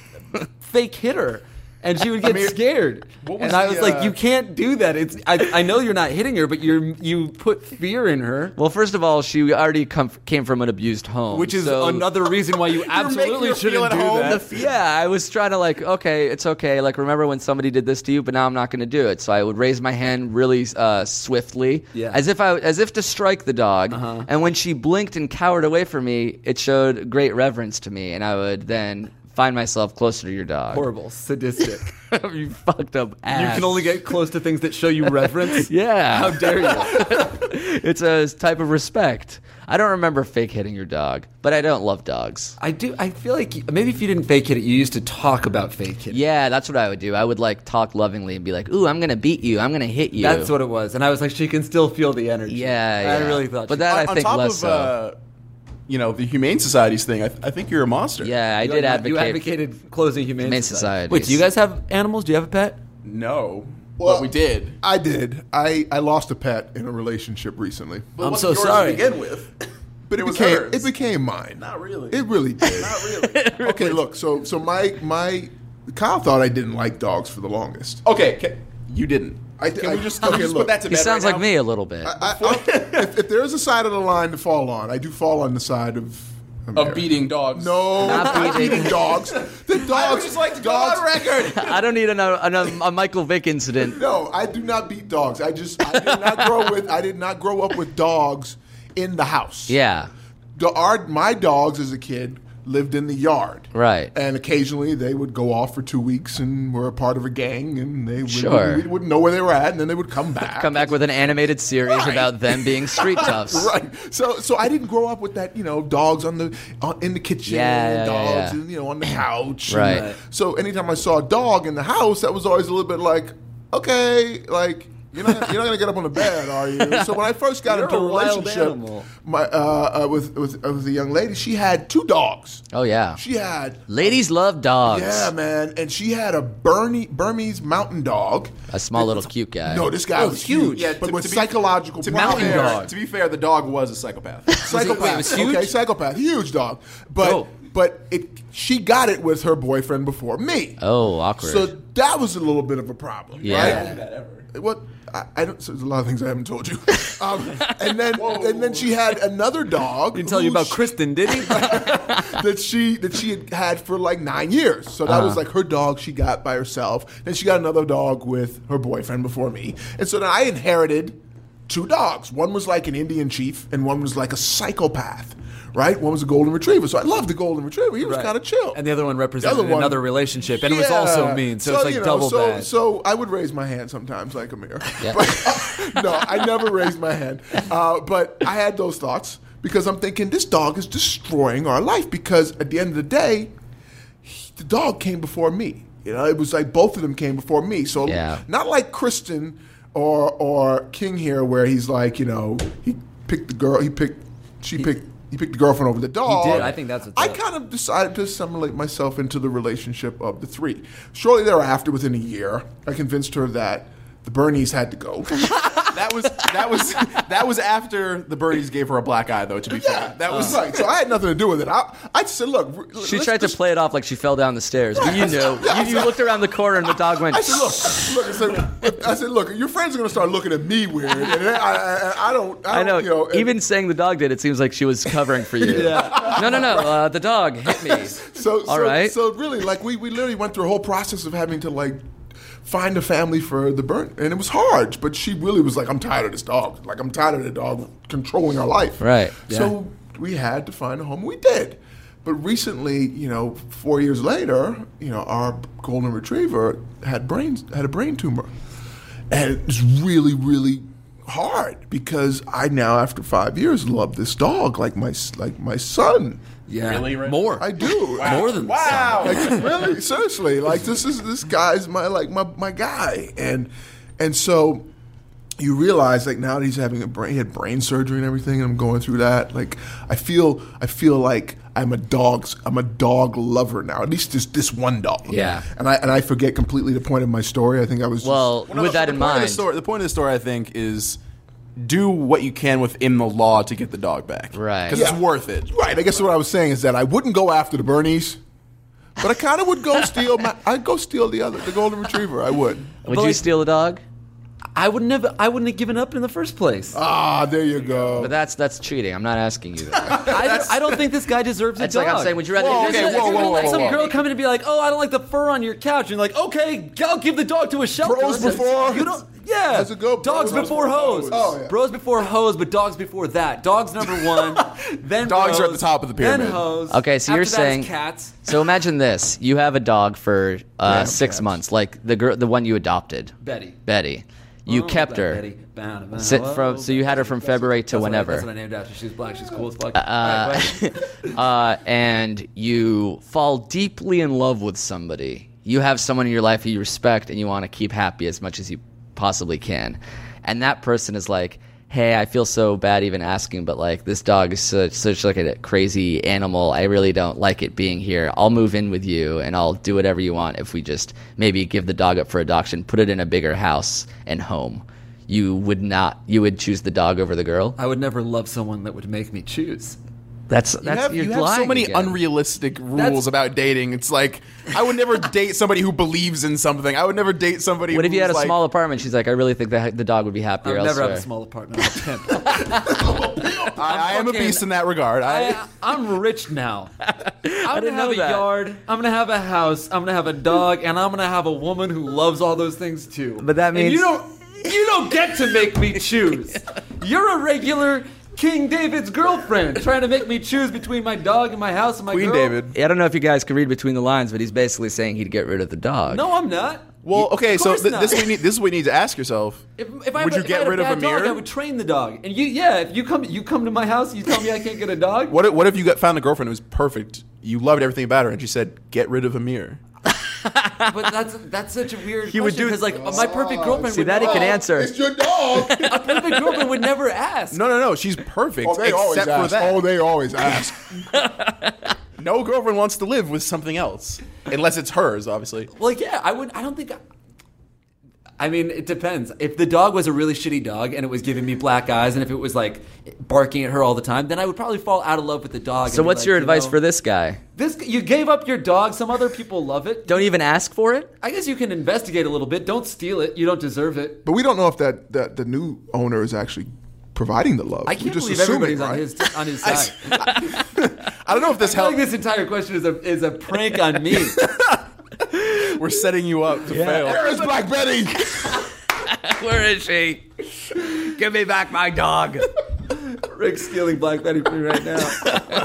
fake hit her, and she would get mean, scared. what was And I the, was like, uh, you can't do that. It's I, I know you're not hitting her, but you're you put fear in her, Well, first of all, she already come, came from an abused home, which is so- another reason why you making absolutely her feel shouldn't at do home. that. The Yeah, I was trying to like, okay, it's okay. Like, remember when somebody did this to you, but now I'm not going to do it. So I would raise my hand really uh, swiftly, Yeah. as if I, as if to strike the dog. Uh-huh. And when she blinked and cowered away from me, it showed great reverence to me, and I would then find myself closer to your dog. Horrible, sadistic. You fucked up ass. You can only get close to things that show you reverence. Yeah. How dare you? It's a type of respect. I don't remember fake hitting your dog, but I don't love dogs. I do. I feel like maybe if you didn't fake hit it, you used to talk about fake hitting. Yeah, that's what I would do. I would like talk lovingly and be like, "Ooh, I'm gonna beat you. I'm gonna hit you." That's what it was, and I was like, she can still feel the energy. Yeah, I yeah. really thought. But she that on, I think on top less of so. uh, you know the Humane Society's thing? I, th- I think you're a monster. Yeah, I You did like- advocate. You advocated closing humane, Humane society. societies. Wait, do you guys have animals? Do you have a pet? No. Well, but we did. I did. I, I lost a pet in a relationship recently. But it I'm wasn't so yours sorry. to begin with. But it, It was became hers. it became mine. Not really. It really did. Not really. Okay, look. So so my my Kyle thought I didn't like dogs for the longest. Okay, ca- you didn't. I- Can I- we just, okay, can we just look. put that to He bed sounds right like now? me a little bit. I, I, if, if there's a side of the line to fall on, I do fall on the side of Of beating dogs. No, Not not beating. beating dogs. The dogs. I would just like to go dogs, on record. I don't need another, another a Michael Vick incident. No, I do not beat dogs. I just I did not grow with I did not grow up with dogs in the house. Yeah, The, our, my dogs as a kid lived in the yard. right. And occasionally they would go off for two weeks and were a part of a gang, and they would, Sure. we wouldn't know where they were at, and then they would come back. Come back with an animated series Right. about them being street toughs. Right. So so I didn't grow up with that, you know, dogs on the on, in the kitchen, Yeah, yeah, dogs yeah, yeah. And, you know, on the couch. Right. And, so anytime I saw a dog in the house, that was always a little bit like, okay, like you're not you're not gonna get up on the bed, are you? So when I first got You're into a a wild relationship, animal. my uh, uh, with with uh, with a young lady, she had two dogs. Oh yeah. She had Ladies love dogs. yeah, man, and she had a Bernie, Burmese mountain dog. A small little cute guy. No, this guy Oh, was huge. huge, Yeah, but to- with to be- psychological To be, problems. fair, to be fair, the dog was a psychopath. Psychopath. Wait, it was huge? Okay, psychopath, huge dog. But Oh. but it she got it with her boyfriend before me. Oh, awkward. So that was a little bit of a problem. Yeah. Right? What I, I don't. So there's a lot of things I haven't told you. Um, and then and then she had another dog. Didn't tell you who about she- Kristen, did he? that she that she had had for like nine years. So that Uh-huh. was like her dog she got by herself. Then she got another dog with her boyfriend before me. And so then I inherited two dogs. One was like an Indian chief, and one was like a psychopath. Right? One was a golden retriever. So I loved the golden retriever. He was Right. kind of chill. And the other one represented The other one- another relationship, and it was Yeah. also mean. So, it's like you know, double so, bad. So I would raise my hand sometimes, like Amir. Yeah. But, uh, no, I never raised my hand. Uh, but I had those thoughts because I'm thinking this dog is destroying our life. Because at the end of the day, he- the dog came before me. You know, it was like both of them came before me. So Yeah. not like Kristen or or King here, where he's like, you know, he picked the girl, he picked, she picked. He picked the girlfriend over the dog. did. I think that's what's I up. kind of decided to assimilate myself into the relationship of the three. Shortly thereafter, within a year, I convinced her that the Bernies had to go. That was that was that was after the Birdies gave her a black eye, though. To be fair, that was right. So I had nothing to do with it. I, I just said, look. She let's tried to just- play it off like she fell down the stairs, but you knew. You, you looked around the corner and the dog went. I said, look, look. I said, I said, look. Your friends are going to start looking at me weird, and I, I, I don't. I, I know. don't, You know and- Even saying the dog did, it seems like she was covering for you. Yeah. No, no, no. Uh, the dog hit me. So, All so, right. so really, like we, we literally went through a whole process of having to like find a family for the burn, and it was hard. But she really was like, "I'm tired of this dog. Like I'm tired of the dog controlling our life." Right. So we had to find a home. We did. But recently, you know, four years later, you know, our golden retriever had brains had a brain tumor, and it was really, really hard because I now, after five years, love this dog like my like my son. yeah, Really, Ray? more. I do. More than wow. Like, really, seriously, like this is this guy's my like my my guy, and and so you realize like now that he's having a brain, he had brain surgery and everything, and I'm going through that. Like I feel I feel like I'm a dog's I'm a dog lover now. At least this this one dog. Yeah. And I and I forget completely the point of my story. I think I was Well, Well, no, with the- that the in point of the mind, story, the point of the story, I think, is do what you can within the law to get the dog back. Right. Because Yeah. it's worth it. just right. I guess what I was saying is that I wouldn't go after the Bernies, but I kind of would go steal. My, I'd go steal the other the golden retriever. I would. would But you like- steal the dog? I wouldn't have. I wouldn't have given up in the first place. Ah, there you go. But that's that's cheating. I'm not asking you that. I, don't, I don't think this guy deserves a It's dog. like I'm saying, would you rather? Whoa, this okay, is- whoa, whoa, Like whoa, some whoa. girl come in and be like, "Oh, I don't like the fur on your couch," and you're like, "Okay, I'll give the dog to a shelter." Bros before- you don't. Yeah, How's it go? Dogs Bros before before hoes. hoes. Oh, yeah. Bros before hoes, but dogs before that. Dogs number one. Then Dogs are at bros, the top of the pyramid. Then hoes. Okay, so you're After that is saying cats. So imagine this: you have a dog for uh, Yeah, six cats. months, like the girl, the one you adopted, Betty. Betty. You Oh, kept her. Betty. Bow, bow, Sit whoa, from, so you had her from February to That's what I- whenever. That's what I named after. She's black. She's cool as fuck. Uh, All right, go ahead. uh, and you fall deeply in love with somebody. You have someone in your life who you respect and you want to keep happy as much as you possibly can. And that person is like, hey, I feel so bad even asking, but like this dog is such, such like a crazy animal. I really don't like it being here. I'll move in with you and I'll do whatever you want if we just maybe give the dog up for adoption, put it in a bigger house and home. You would not, you would choose the dog over the girl? I would never love someone that would make me choose. That's, You that's, have, you're you have so lying many again. unrealistic rules That's- about dating. It's like, I would never date somebody who believes in something. I would never date somebody What if you who's had a like, small apartment? She's like, I really think that the dog would be I happier would never elsewhere. have a small apartment. I'm a pimp. I, I am a fucking- beast in that regard. I, I, I'm rich now. I'm gonna didn't have know a that. yard. I'm gonna have a house. I'm gonna have a dog, and I'm gonna have a woman who loves all those things too. But that And means- you don't. You don't get to make me choose. You're a regular King David's girlfriend trying to make me choose between my dog and my house and my Queen girl. David. I don't know if you guys can read between the lines, but he's basically saying he'd get rid of the dog. No, I'm not. Well, okay, Of so course th- not. this is what we need. This is what we need to ask yourself. If, if I Would had, you if I get had rid a of bad dog, Amir? I would train the dog. And you, yeah, if you come, you come to my house, you tell me I can't get a dog. What if, what if you got found a girlfriend who was perfect? You loved everything about her, and she said, "Get rid of Amir." But that's that's such a weird He would question do- because like my perfect girlfriend. See, would that he never- can answer. It's your dog. A perfect girlfriend would never ask. No, no, no. She's perfect, Oh, they always except for ask. that. Oh, they always ask. No girlfriend wants to live with something else, unless it's hers, obviously. Well, like, yeah, I would. I don't think. I, I mean, it depends. If the dog was a really shitty dog and it was giving me black eyes, and if it was like barking at her all the time, then I would probably fall out of love with the dog. So and be what's like, your you advice know, for this guy? This you gave up your dog. Some other people love it. Don't even ask for it? I guess you can investigate a little bit. Don't steal it. You don't deserve it. But we don't know if that, that the new owner is actually providing the love. I We're can't just believe assuming, everybody's on right? his on his side. I don't know if this I feel like helps. this entire question is a is a prank on me. We're setting you up to fail. Where is Black Betty? Where is she? Give me back my dog. Rick's stealing Black Betty from me right now.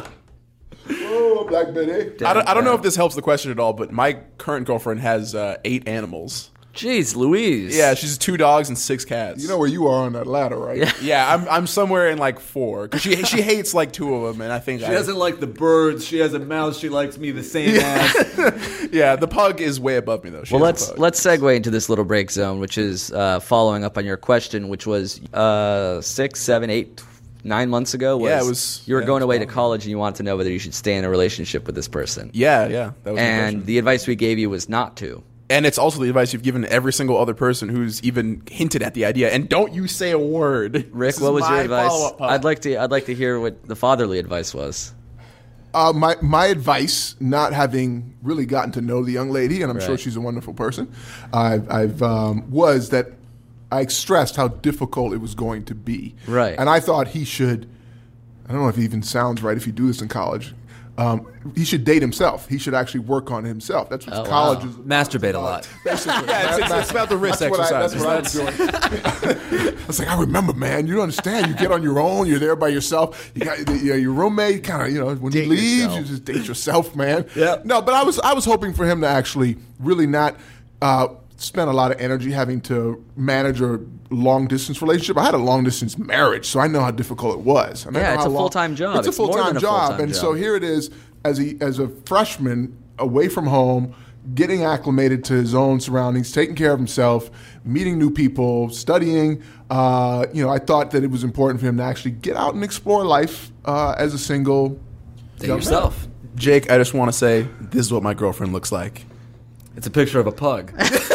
Oh, Black Betty. I don't, I don't know if this helps the question at all, but my current girlfriend has uh, eight animals. Jeez, Louise. Yeah, she's two dogs and six cats. You know where you are on that ladder, right? Yeah. Yeah, I'm I'm somewhere in like four because she she hates like two of them, and I think She I, doesn't like the birds. She has a mouse. She likes me the same as. Yeah, the pug is way above me though. She Well, has a let's pug. let's segue into this little break zone, which is uh, following up on your question, which was uh, six, seven, eight, nine months ago. Was Yeah, it was- you were yeah, going it was away to long. college and you wanted to know whether you should stay in a relationship with this person. Yeah, yeah, that was the And question. the advice we gave you was not to. And it's also the advice you've given every single other person who's even hinted at the idea. And don't you say a word. Rick, This what is was your my advice? follow-up, Pug. I'd like to I'd like to hear what the fatherly advice was. Uh, my my advice, not having really gotten to know the young lady, and I'm sure Right. she's a wonderful person, I've, I've um, was that I stressed how difficult it was going to be. Right. And I thought he should. I don't know if it even sounds right if you do this in college. Um, he should date himself. He should actually work on himself. That's what Oh, college wow. is. Masturbate a lot. Basically, Yeah, it's, it's, it's about the wrist That's what, I, that's exercises. what I was doing. I was like, I remember, man. You don't understand. You get on your own. You're there by yourself. You got you know, your roommate. Kind of, you know, when Date he leaves, yourself. you just date yourself, man. Yeah. No, but I was I was hoping for him to actually really not uh, spend a lot of energy having to manage a long distance relationship. I had a long distance marriage, so I know how difficult it was. And I Yeah, know it's how a long- full-time job. It's a It's more full time than a job, full-time and so job. here it is as a as a freshman away from home, getting acclimated to his own surroundings, taking care of himself, meeting new people, studying. Uh, you know, I thought that it was important for him to actually get out and explore life uh, as a single. Date young yourself. Jake, I just want to say this is what my girlfriend looks like. It's a picture of a pug.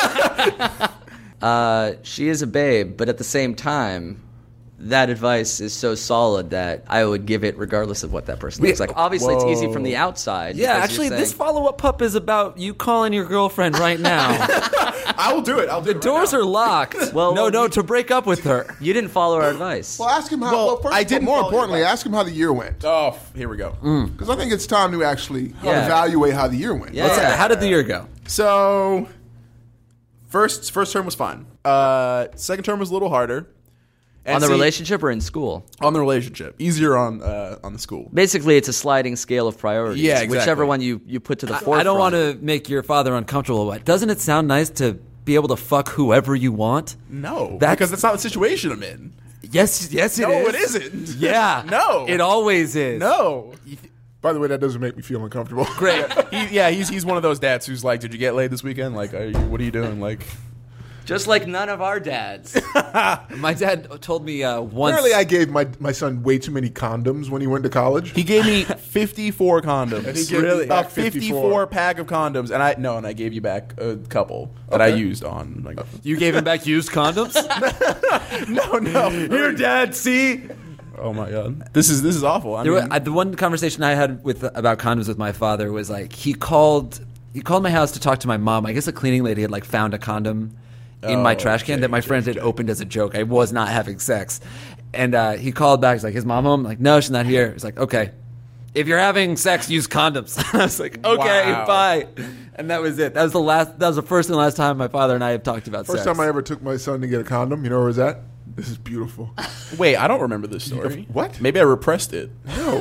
Uh, she is a babe, but at the same time, that advice is so solid that I would give it regardless of what that person looks like. Obviously, it's easy from the outside. Yeah, because actually, you're this saying- follow-up pup is about you calling your girlfriend right now. I will do it. I'll do The doors are locked. Well, no, no, we- to break up with her. you didn't follow our advice. Well, ask him how. Well, Well, first, I but didn't more follow your importantly, advice. ask him how the year went. Oh, f- here we go. Because I think it's time to actually Yeah. evaluate how the year went. Yeah. Let's- How did the year go? So, first first term was fine. Uh, second term was a little harder. And on the see- relationship or in school? On the relationship, easier on uh, on the school. Basically, it's a sliding scale of priorities. Yeah, exactly. Whichever one you, you put to the I, forefront. I don't want to make your father uncomfortable, but doesn't it sound nice to be able to fuck whoever you want? No, That's- because that's not the situation I'm in. Yes, yes, it is. No, it isn't. Yeah. No. It always is. No. By the way, that doesn't make me feel uncomfortable. Great. he, yeah, he's he's one of those dads who's like, "Did you get laid this weekend? Like, are you, what are you doing?" Like, Just like none of our dads. My dad told me uh, once. Apparently, I gave my my son way too many condoms when he went to college. He gave me fifty-four condoms. And he gave me really? back A fifty-four pack of condoms, and I no, and I gave you back a couple that I Okay. used on. Like, You gave him back used condoms? no, no, Your dad, see? Oh my god, this is this is awful. I There mean, were, I, the one conversation I had with about condoms with my father was like he called he called my house to talk to my mom. I guess a cleaning lady had like found a condom in my Oh, trash can Jake, that my Jake, friends had Jake. opened as a joke. I was not having sex, and uh, he called back. He's like, "Is mom home?" I'm like, "No, she's not here." He's like, "Okay, if you're having sex, use condoms." I was like, "Okay, Wow. bye." And that was it. That was the last. That was the first and last time my father and I have talked about First sex. time I ever took my son to get a condom, you know where it was at? This is beautiful. wait, I don't remember this story. What? Maybe I repressed it.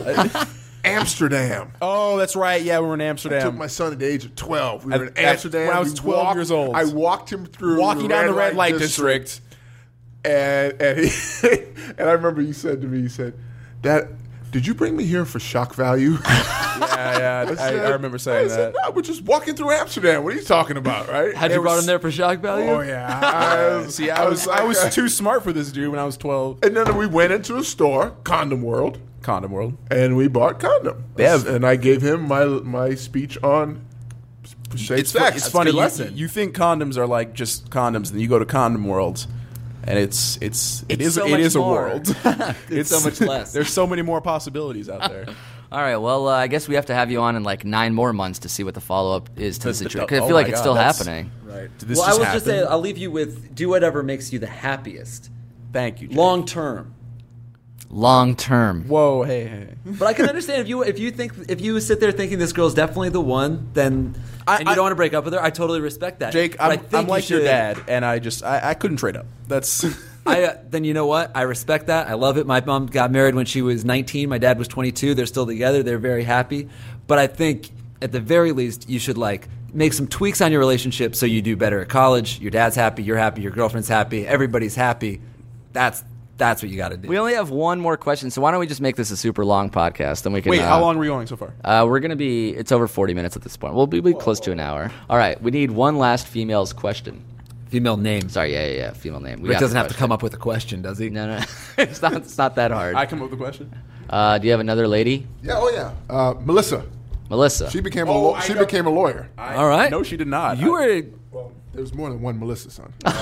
Amsterdam. Oh, that's right. Yeah, we were in I Amsterdam. took my son at the age of twelve. We were At- in at- Amsterdam. when I was We twelve walked- years old. I walked him through Walking down the red light district. and and he and I remember he said to me, he said, "Dad, did you bring me here for shock value?" yeah, yeah. I, said- I remember saying I said, that. "No, we're just walking through Amsterdam. What are you talking about, right?" had There you brought was- him there for shock value? Oh yeah. I was, See, I was I was like, too smart for this dude when I was twelve. And then we went into a store, Condom World, Condom World. and we bought condoms. They have- and I gave him my my speech on safe It's, fu- sex. it's That's funny. a good You, lesson. you think condoms are like just condoms, and then you go to Condom World, and it's it's it It's is so it much is a more. world. It's so much less. There's so many more possibilities out there. All right, well, uh, I guess we have to have you on in like nine more months to see what the follow-up is to the The- the- situation. 'Cause I oh feel like my it's God, still that's- happening. Right. Did this well, just I will just say, happen? I'll leave you with do whatever makes you the happiest, Thank you. Jake. long term. Long term. Whoa, hey, hey. But I can understand if you if you think if you sit there thinking this girl's definitely the one, then I- and you I- don't want to break up with her. I totally respect that. Jake, But I I'm, think I'm you like your should- dad, and I just I, I couldn't trade up. That's I uh, then you know what? I respect that. I love it. My mom got married when she was nineteen. My dad was twenty-two. They're still together. They're very happy. But I think at the very least you should like make some tweaks on your relationship so you do better at college. Your dad's happy. You're happy. Your girlfriend's happy. Everybody's happy. That's that's what you got to do. We only have one more question, so why don't we just make this a super long podcast? Then we can. wait. uh, How long are we going so far? Uh, we're gonna be. It's over forty minutes at this point. We'll be, be close to an hour. All right. We need one last female's question. Female names. Sorry. Yeah, yeah, yeah. Female name. We Rick got doesn't the have to question. come up with a question, does he? No, no. it's not. It's not that hard. I come up with a question. Uh, do you have another lady, yeah, oh yeah. Uh, Melissa. Melissa? She became a Oh, law- I she know- became a lawyer. All right. No, she did not. You I- were. Well, there's more than one Melissa, son. the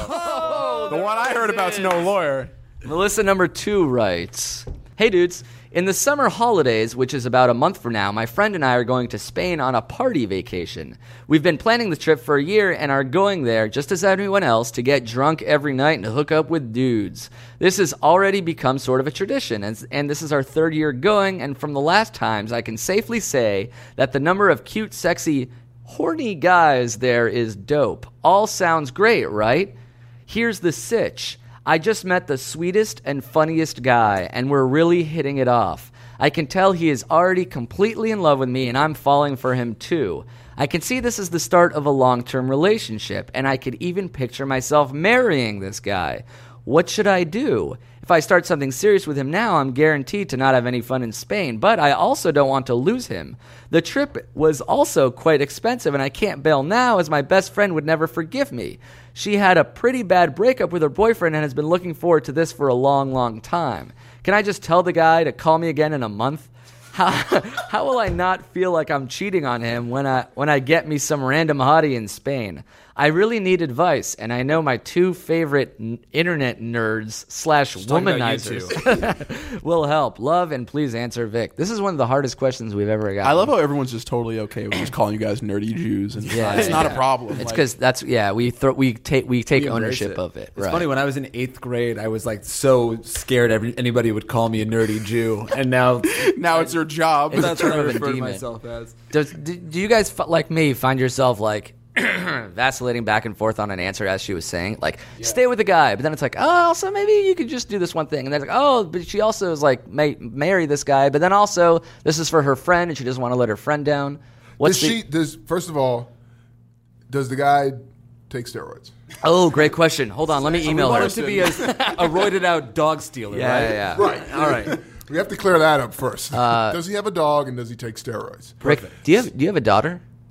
one I heard about's no lawyer. Melissa number two writes, "Hey dudes, in the summer holidays, which is about a month from now, my friend and I are going to Spain on a party vacation. We've been planning the trip for a year and are going there, just as everyone else, to get drunk every night and to hook up with dudes. This has already become sort of a tradition, and, and this is our third year going, and from the last times, I can safely say that the number of cute, sexy, horny guys there is dope. All sounds great, right? Here's the sitch. I just met the sweetest and funniest guy, and we're really hitting it off. I can tell he is already completely in love with me, and I'm falling for him too. I can see this as the start of a long-term relationship, and I could even picture myself marrying this guy. What should I do? If I start something serious with him now, I'm guaranteed to not have any fun in Spain, but I also don't want to lose him. The trip was also quite expensive, and I can't bail now as my best friend would never forgive me. She had a pretty bad breakup with her boyfriend and has been looking forward to this for a long, long time. Can I just tell the guy to call me again in a month? How, how will I not feel like I'm cheating on him when I when I get me some random hottie in Spain? I really need advice, and I know my two favorite n- internet nerds slash talking about you womanizers will help. Love, and please answer Vic. This is one of the hardest questions we've ever got. I love how everyone's just totally okay with just calling you guys nerdy Jews, and Yeah, it's not yeah. a problem. It's Like, because that's yeah we throw we take we take We embrace ownership it. of it. It's right. funny, when I was in eighth grade, I was like so scared every, anybody would call me a nerdy Jew, and now now it's your job. It's that's what I kind of a refer to demon. myself as. Does, do, do you guys f- like me find yourself like vacillating back and forth on an answer as she was saying, like stay with the guy, but then it's like, oh, also maybe you could just do this one thing, and then it's like, oh, but she also is like may- marry this guy, but then also this is for her friend and she doesn't want to let her friend down. What's does the, she? Does first of all, does the guy take steroids? oh, great question. Hold on, let me email We want her. him to be a, a roided out dog stealer, Yeah, right? yeah, yeah. Right. All right. We have to clear that up first. does he have a dog and does he take steroids? Rick, do you have do you have a daughter?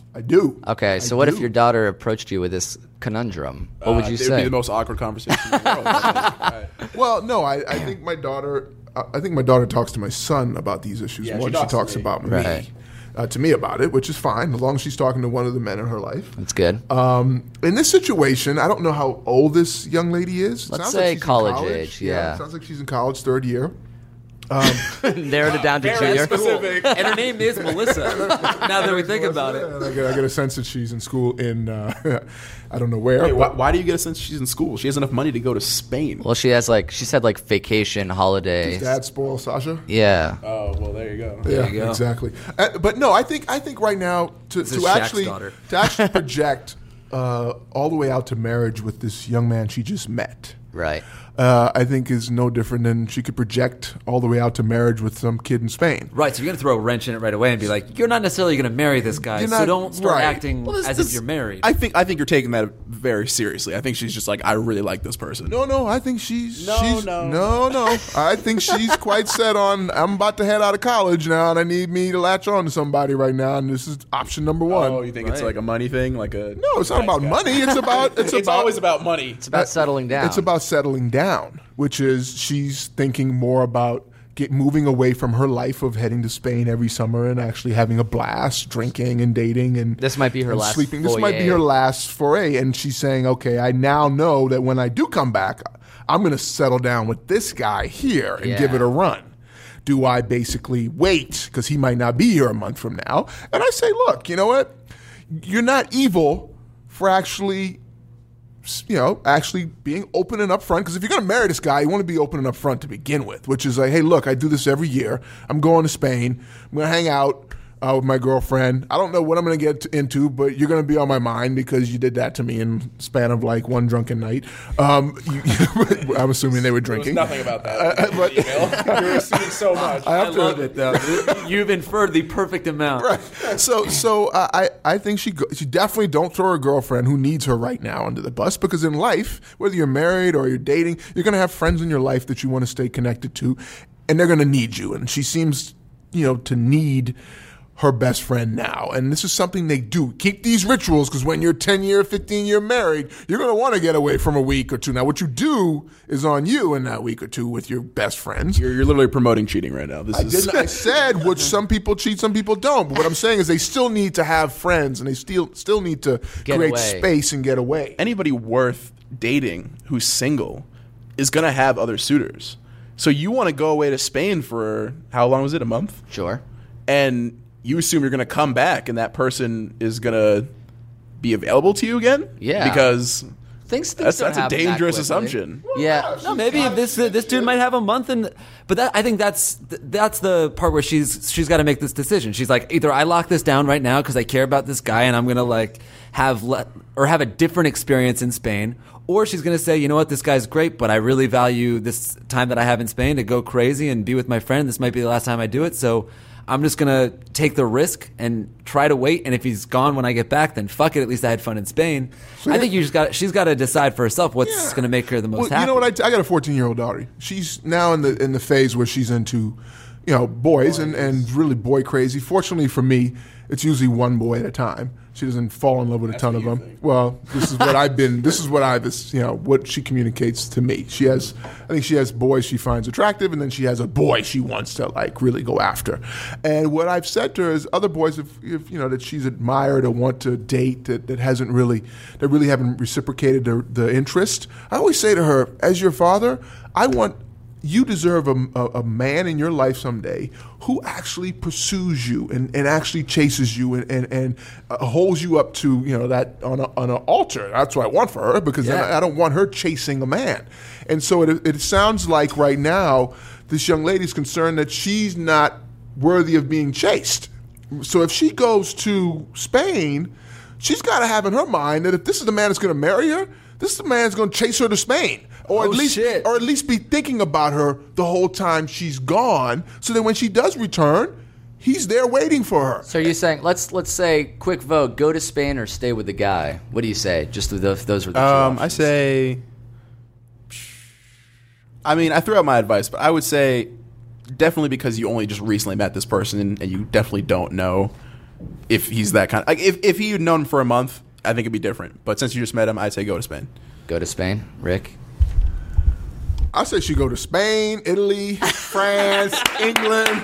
I do. Okay, I so what if do. your daughter approached you with this conundrum? What would Uh, you it say? would be the most awkward conversation in the world. Right. Well, no, I, I think my daughter. I think my daughter talks to my son about these issues Yeah, more she than she talks to talks me. about Right. me. Uh, to me about it, which is fine, as long as she's talking to one of the men in her life. That's good. Um, in this situation, I don't know how old this young lady is. Let's Sounds say she's in college age, yeah. sounds like she's in college, third year. Narrowed it down to junior. And her name is Melissa. Now that we think about it. And I get, I get a sense that she's in school in, uh, I don't know where. Wait, why, but- why do you get a sense she's in school? She has enough money to go to Spain. Well, she has like she said like vacation holidays. Dad spoil Sasha? Yeah. Oh, well, there you go. Yeah, you go. exactly. Uh, but no, I think I think right now to, is to Shaq's actually daughter. to actually project uh, all the way out to marriage with this young man she just met. Right. Uh, I think is no different than she could project all the way out to marriage with some kid in Spain. Right, so you're going to throw a wrench in it right away and be like, you're not necessarily going to marry this guy, You're so not- don't start right. acting Well, this- as this- if you're married. I think I think you're taking that very seriously. I think she's just like, I really like this person. No, no, I think she's No, she's, no. no, no. I think she's quite set on. I'm about to head out of college now, and I need me to latch on to somebody right now, and this is option number one. Oh, you think it's Right. like a money thing? Like a no, it's not Right, about yeah. money. It's about it's, It's about always about money. It's about settling down. It's about settling down, which is she's thinking more about get moving away from her life of heading to Spain every summer and actually having a blast, drinking and dating, and This might be her and last sleeping. This might be foyer. her last foray, and she's saying, "Okay, I now know that when I do come back, I'm going to settle down with this guy here and Yeah. give it a run." Do I basically wait because he might not be here a month from now? And I say, look, you know what? You're not evil for actually, you know, actually being open and upfront. Because if you're going to marry this guy, you want to be open and upfront to begin with, which is like, hey, look, I do this every year. I'm going to Spain. I'm going to hang out uh, with my girlfriend. I don't know what I'm going to get into, but you're going to be on my mind because you did that to me in the span of like one drunken night. Um, you, I'm assuming they were drinking. Nothing about that. Uh, but- You're assuming so much. I I have to- love it, though. You've inferred the perfect amount. Right. So, so uh, I, I think she, go, she definitely don't throw her girlfriend who needs her right now under the bus, because in life, whether you're married or you're dating, you're going to have friends in your life that you want to stay connected to, and they're going to need you. And she seems, you know, to need her best friend now. And this is something they do. Keep these rituals, because when you're ten year, fifteen year married, you're going to want to get away from a week or two. Now, what you do is on you in that week or two with your best friends. You're, you're literally promoting cheating right now. This I, is. didn't, I said which some people cheat, some people don't. But what I'm saying is they still need to have friends, and they still still need to Get create away. space and get away. Anybody worth dating who's single is going to have other suitors. So you want to go away to Spain for how long was it? A month? Sure. And you assume you're going to come back and that person is going to be available to you again? Yeah. Because Things, things that's, don't that's a happen that dangerous quickly. assumption. Yeah. No, maybe this this dude might have a month, and but that I think that's that's the part where she's she's got to make this decision. She's like, either I lock this down right now because I care about this guy and I'm gonna like have le- or have a different experience in Spain, or she's gonna say, you know what, this guy's great, but I really value this time that I have in Spain to go crazy and be with my friend. This might be the last time I do it, so I'm just gonna take the risk and try to wait. And if he's gone when I get back, then fuck it. At least I had fun in Spain. I think you just got. She's got to decide for herself what's Yeah. gonna make her the most Well, happy. you know what? I, t- I got a fourteen year old daughter. She's now in the in the phase where she's into, you know, boys and, and really boy crazy. Fortunately for me, it's usually one boy at a time. She doesn't fall in love with a ton of them. Well, this is what I've been. This is what I this you know what she communicates to me. She has, I think she has boys she finds attractive, and then she has a boy she wants to like really go after. And what I've said to her is, other boys, if, if you know that she's admired or want to date that, that hasn't really that really haven't reciprocated the, the interest. I always say to her, as your father, I want. You deserve a, a, a man in your life someday who actually pursues you and, and actually chases you and, and, and uh, holds you up to, you know, that on, a, on an altar. That's what I want for her, because then Yeah. I, I don't want her chasing a man. And so it, it sounds like right now this young lady is concerned that she's not worthy of being chased. So if she goes to Spain, she's got to have in her mind that if this is the man that's going to marry her, this is the man that's going to chase her to Spain. Or Oh, at least, shit. or at least be thinking about her the whole time she's gone, so that when she does return, he's there waiting for her. So are you saying let's let's say quick vote: go to Spain or stay with the guy? What do you say? Just the, those were the two Um, I options. say. I mean, I threw out my advice, but I would say definitely, because you only just recently met this person and you definitely don't know if he's that kind. Of, like if if he had known him for a month, I think it'd be different. But since you just met him, I'd say go to Spain. Go to Spain, Rick. I say she go to Spain, Italy, France, England,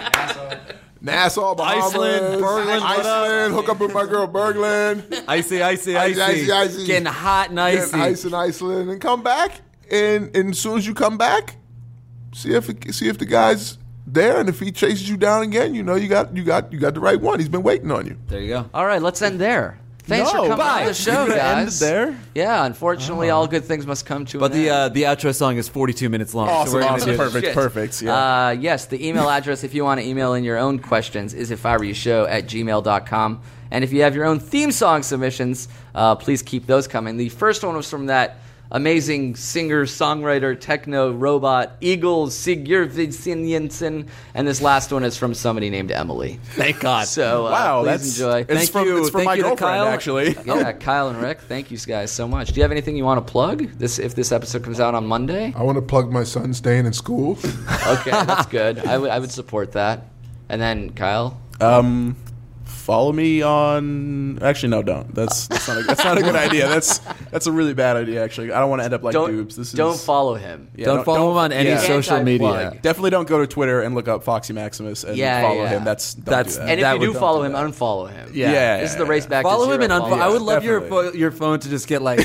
Nassau, Bahamas, Iceland, Berlin, what up? Iceland. Hook up with my girl Berglund. Icy, icy, Icy, icy. icy, icy. Getting hot and icy. Getting ice in Iceland, and come back. And, and as soon as you come back, see if it, see if the guy's there, and if he chases you down again, you know you got you got you got the right one. He's been waiting on you. There you go. All right, let's end there. Thanks No, for coming bye. on the show, You're gonna end guys. it there? Yeah, unfortunately, all good things must come to But an the end. uh, the outro song is forty-two minutes long. so Awesome, we're gonna awesome, do- perfect, Shit. perfect. Yeah. Uh, yes, the email address, if you want to email in your own questions, is if I were you show at gmail dot com. And if you have your own theme song submissions, uh, please keep those coming. The first one was from that amazing singer, songwriter, techno robot, Eagles Sigurvinsson, and this last one is from somebody named Emily. Thank God. So uh, wow, please that's enjoy. It's Thank from, you. It's from Thank my you to girlfriend, Kyle. actually. Yeah, Kyle and Rick, thank you guys so much. Do you have anything you want to plug? This if this episode comes out on Monday? I want to plug my son staying in school. Okay, that's good. I would I would support that. And then Kyle. Um, follow me on. Actually, no, don't. That's that's not a, that's not a good idea. That's that's a really bad idea. Actually, I don't want to end up like Don't Dubes. This is don't follow him. Yeah, don't, follow him on any yeah. social Anti-plug. media. Definitely don't go to Twitter and look up Foxy Maximus and Yeah, follow yeah. him. That's don't That's- do that. And if That you would- do don't follow do him, that. unfollow him. Yeah, This is yeah, the race yeah. back Follow to him zero. and unfollow. Follow I would him. love your definitely. pho- your phone to just get like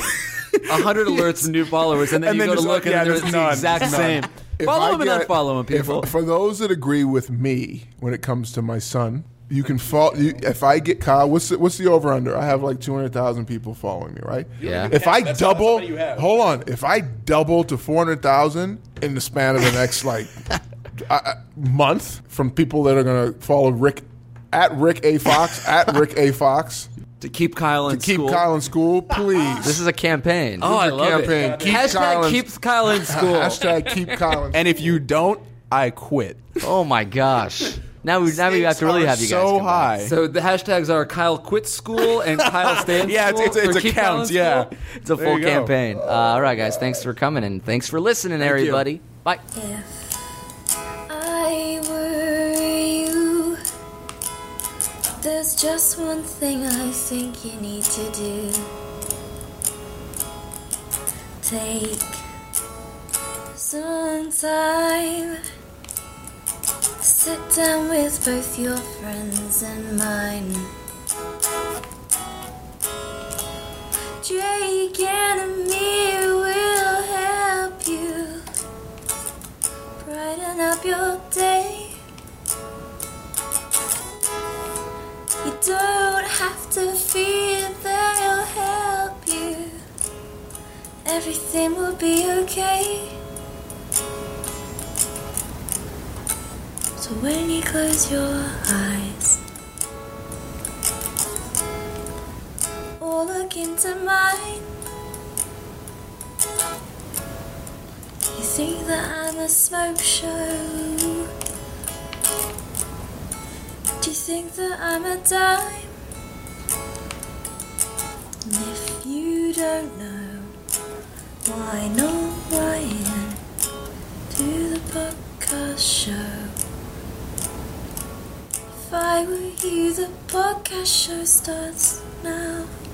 a hundred alerts and new followers, and then And you then go to just look like, and yeah, there's there's the none. exact None. same. If Follow I him and get- unfollow him, if- people. for those that agree with me when it comes to my son, you can follow. You, if I get Kyle, what's the, what's the over under? I have like two hundred thousand people following me, right? Yeah. If I That's how- that's how double, many you have. hold on. If I double to four hundred thousand in the span of the next like uh, month from people that are going to follow Rick at Rick A Fox at Rick A Fox to keep Kyle in to keep school. Kyle in school, please. This is a campaign. Oh, I This is a love campaign. it. Keep Hashtag Kyle in- keeps Kyle in school. Hashtag keep Kyle in And if you don't, I quit. Oh my gosh. Now we now we have to really have you guys so come back. high. So the hashtags are Kyle quit school and Kyle stay in Yeah, it's- school. it's- it's or a keep Kyle in count, yeah. school. It's a There full you go. campaign. Uh, all right, guys. Thanks for coming and thanks for listening, everybody. Bye. If I were you, there's just one thing I think you need to do. Take some time, sit down with both your friends and mine. Jake and me will help you brighten up your day. You don't have to fear they'll help you. Everything will be okay. So when you close your eyes or look into mine, you think that I'm a smoke show? Do you think that I'm a dime? And if you don't know, why not write in to the podcast show? If I were you, the podcast show starts now.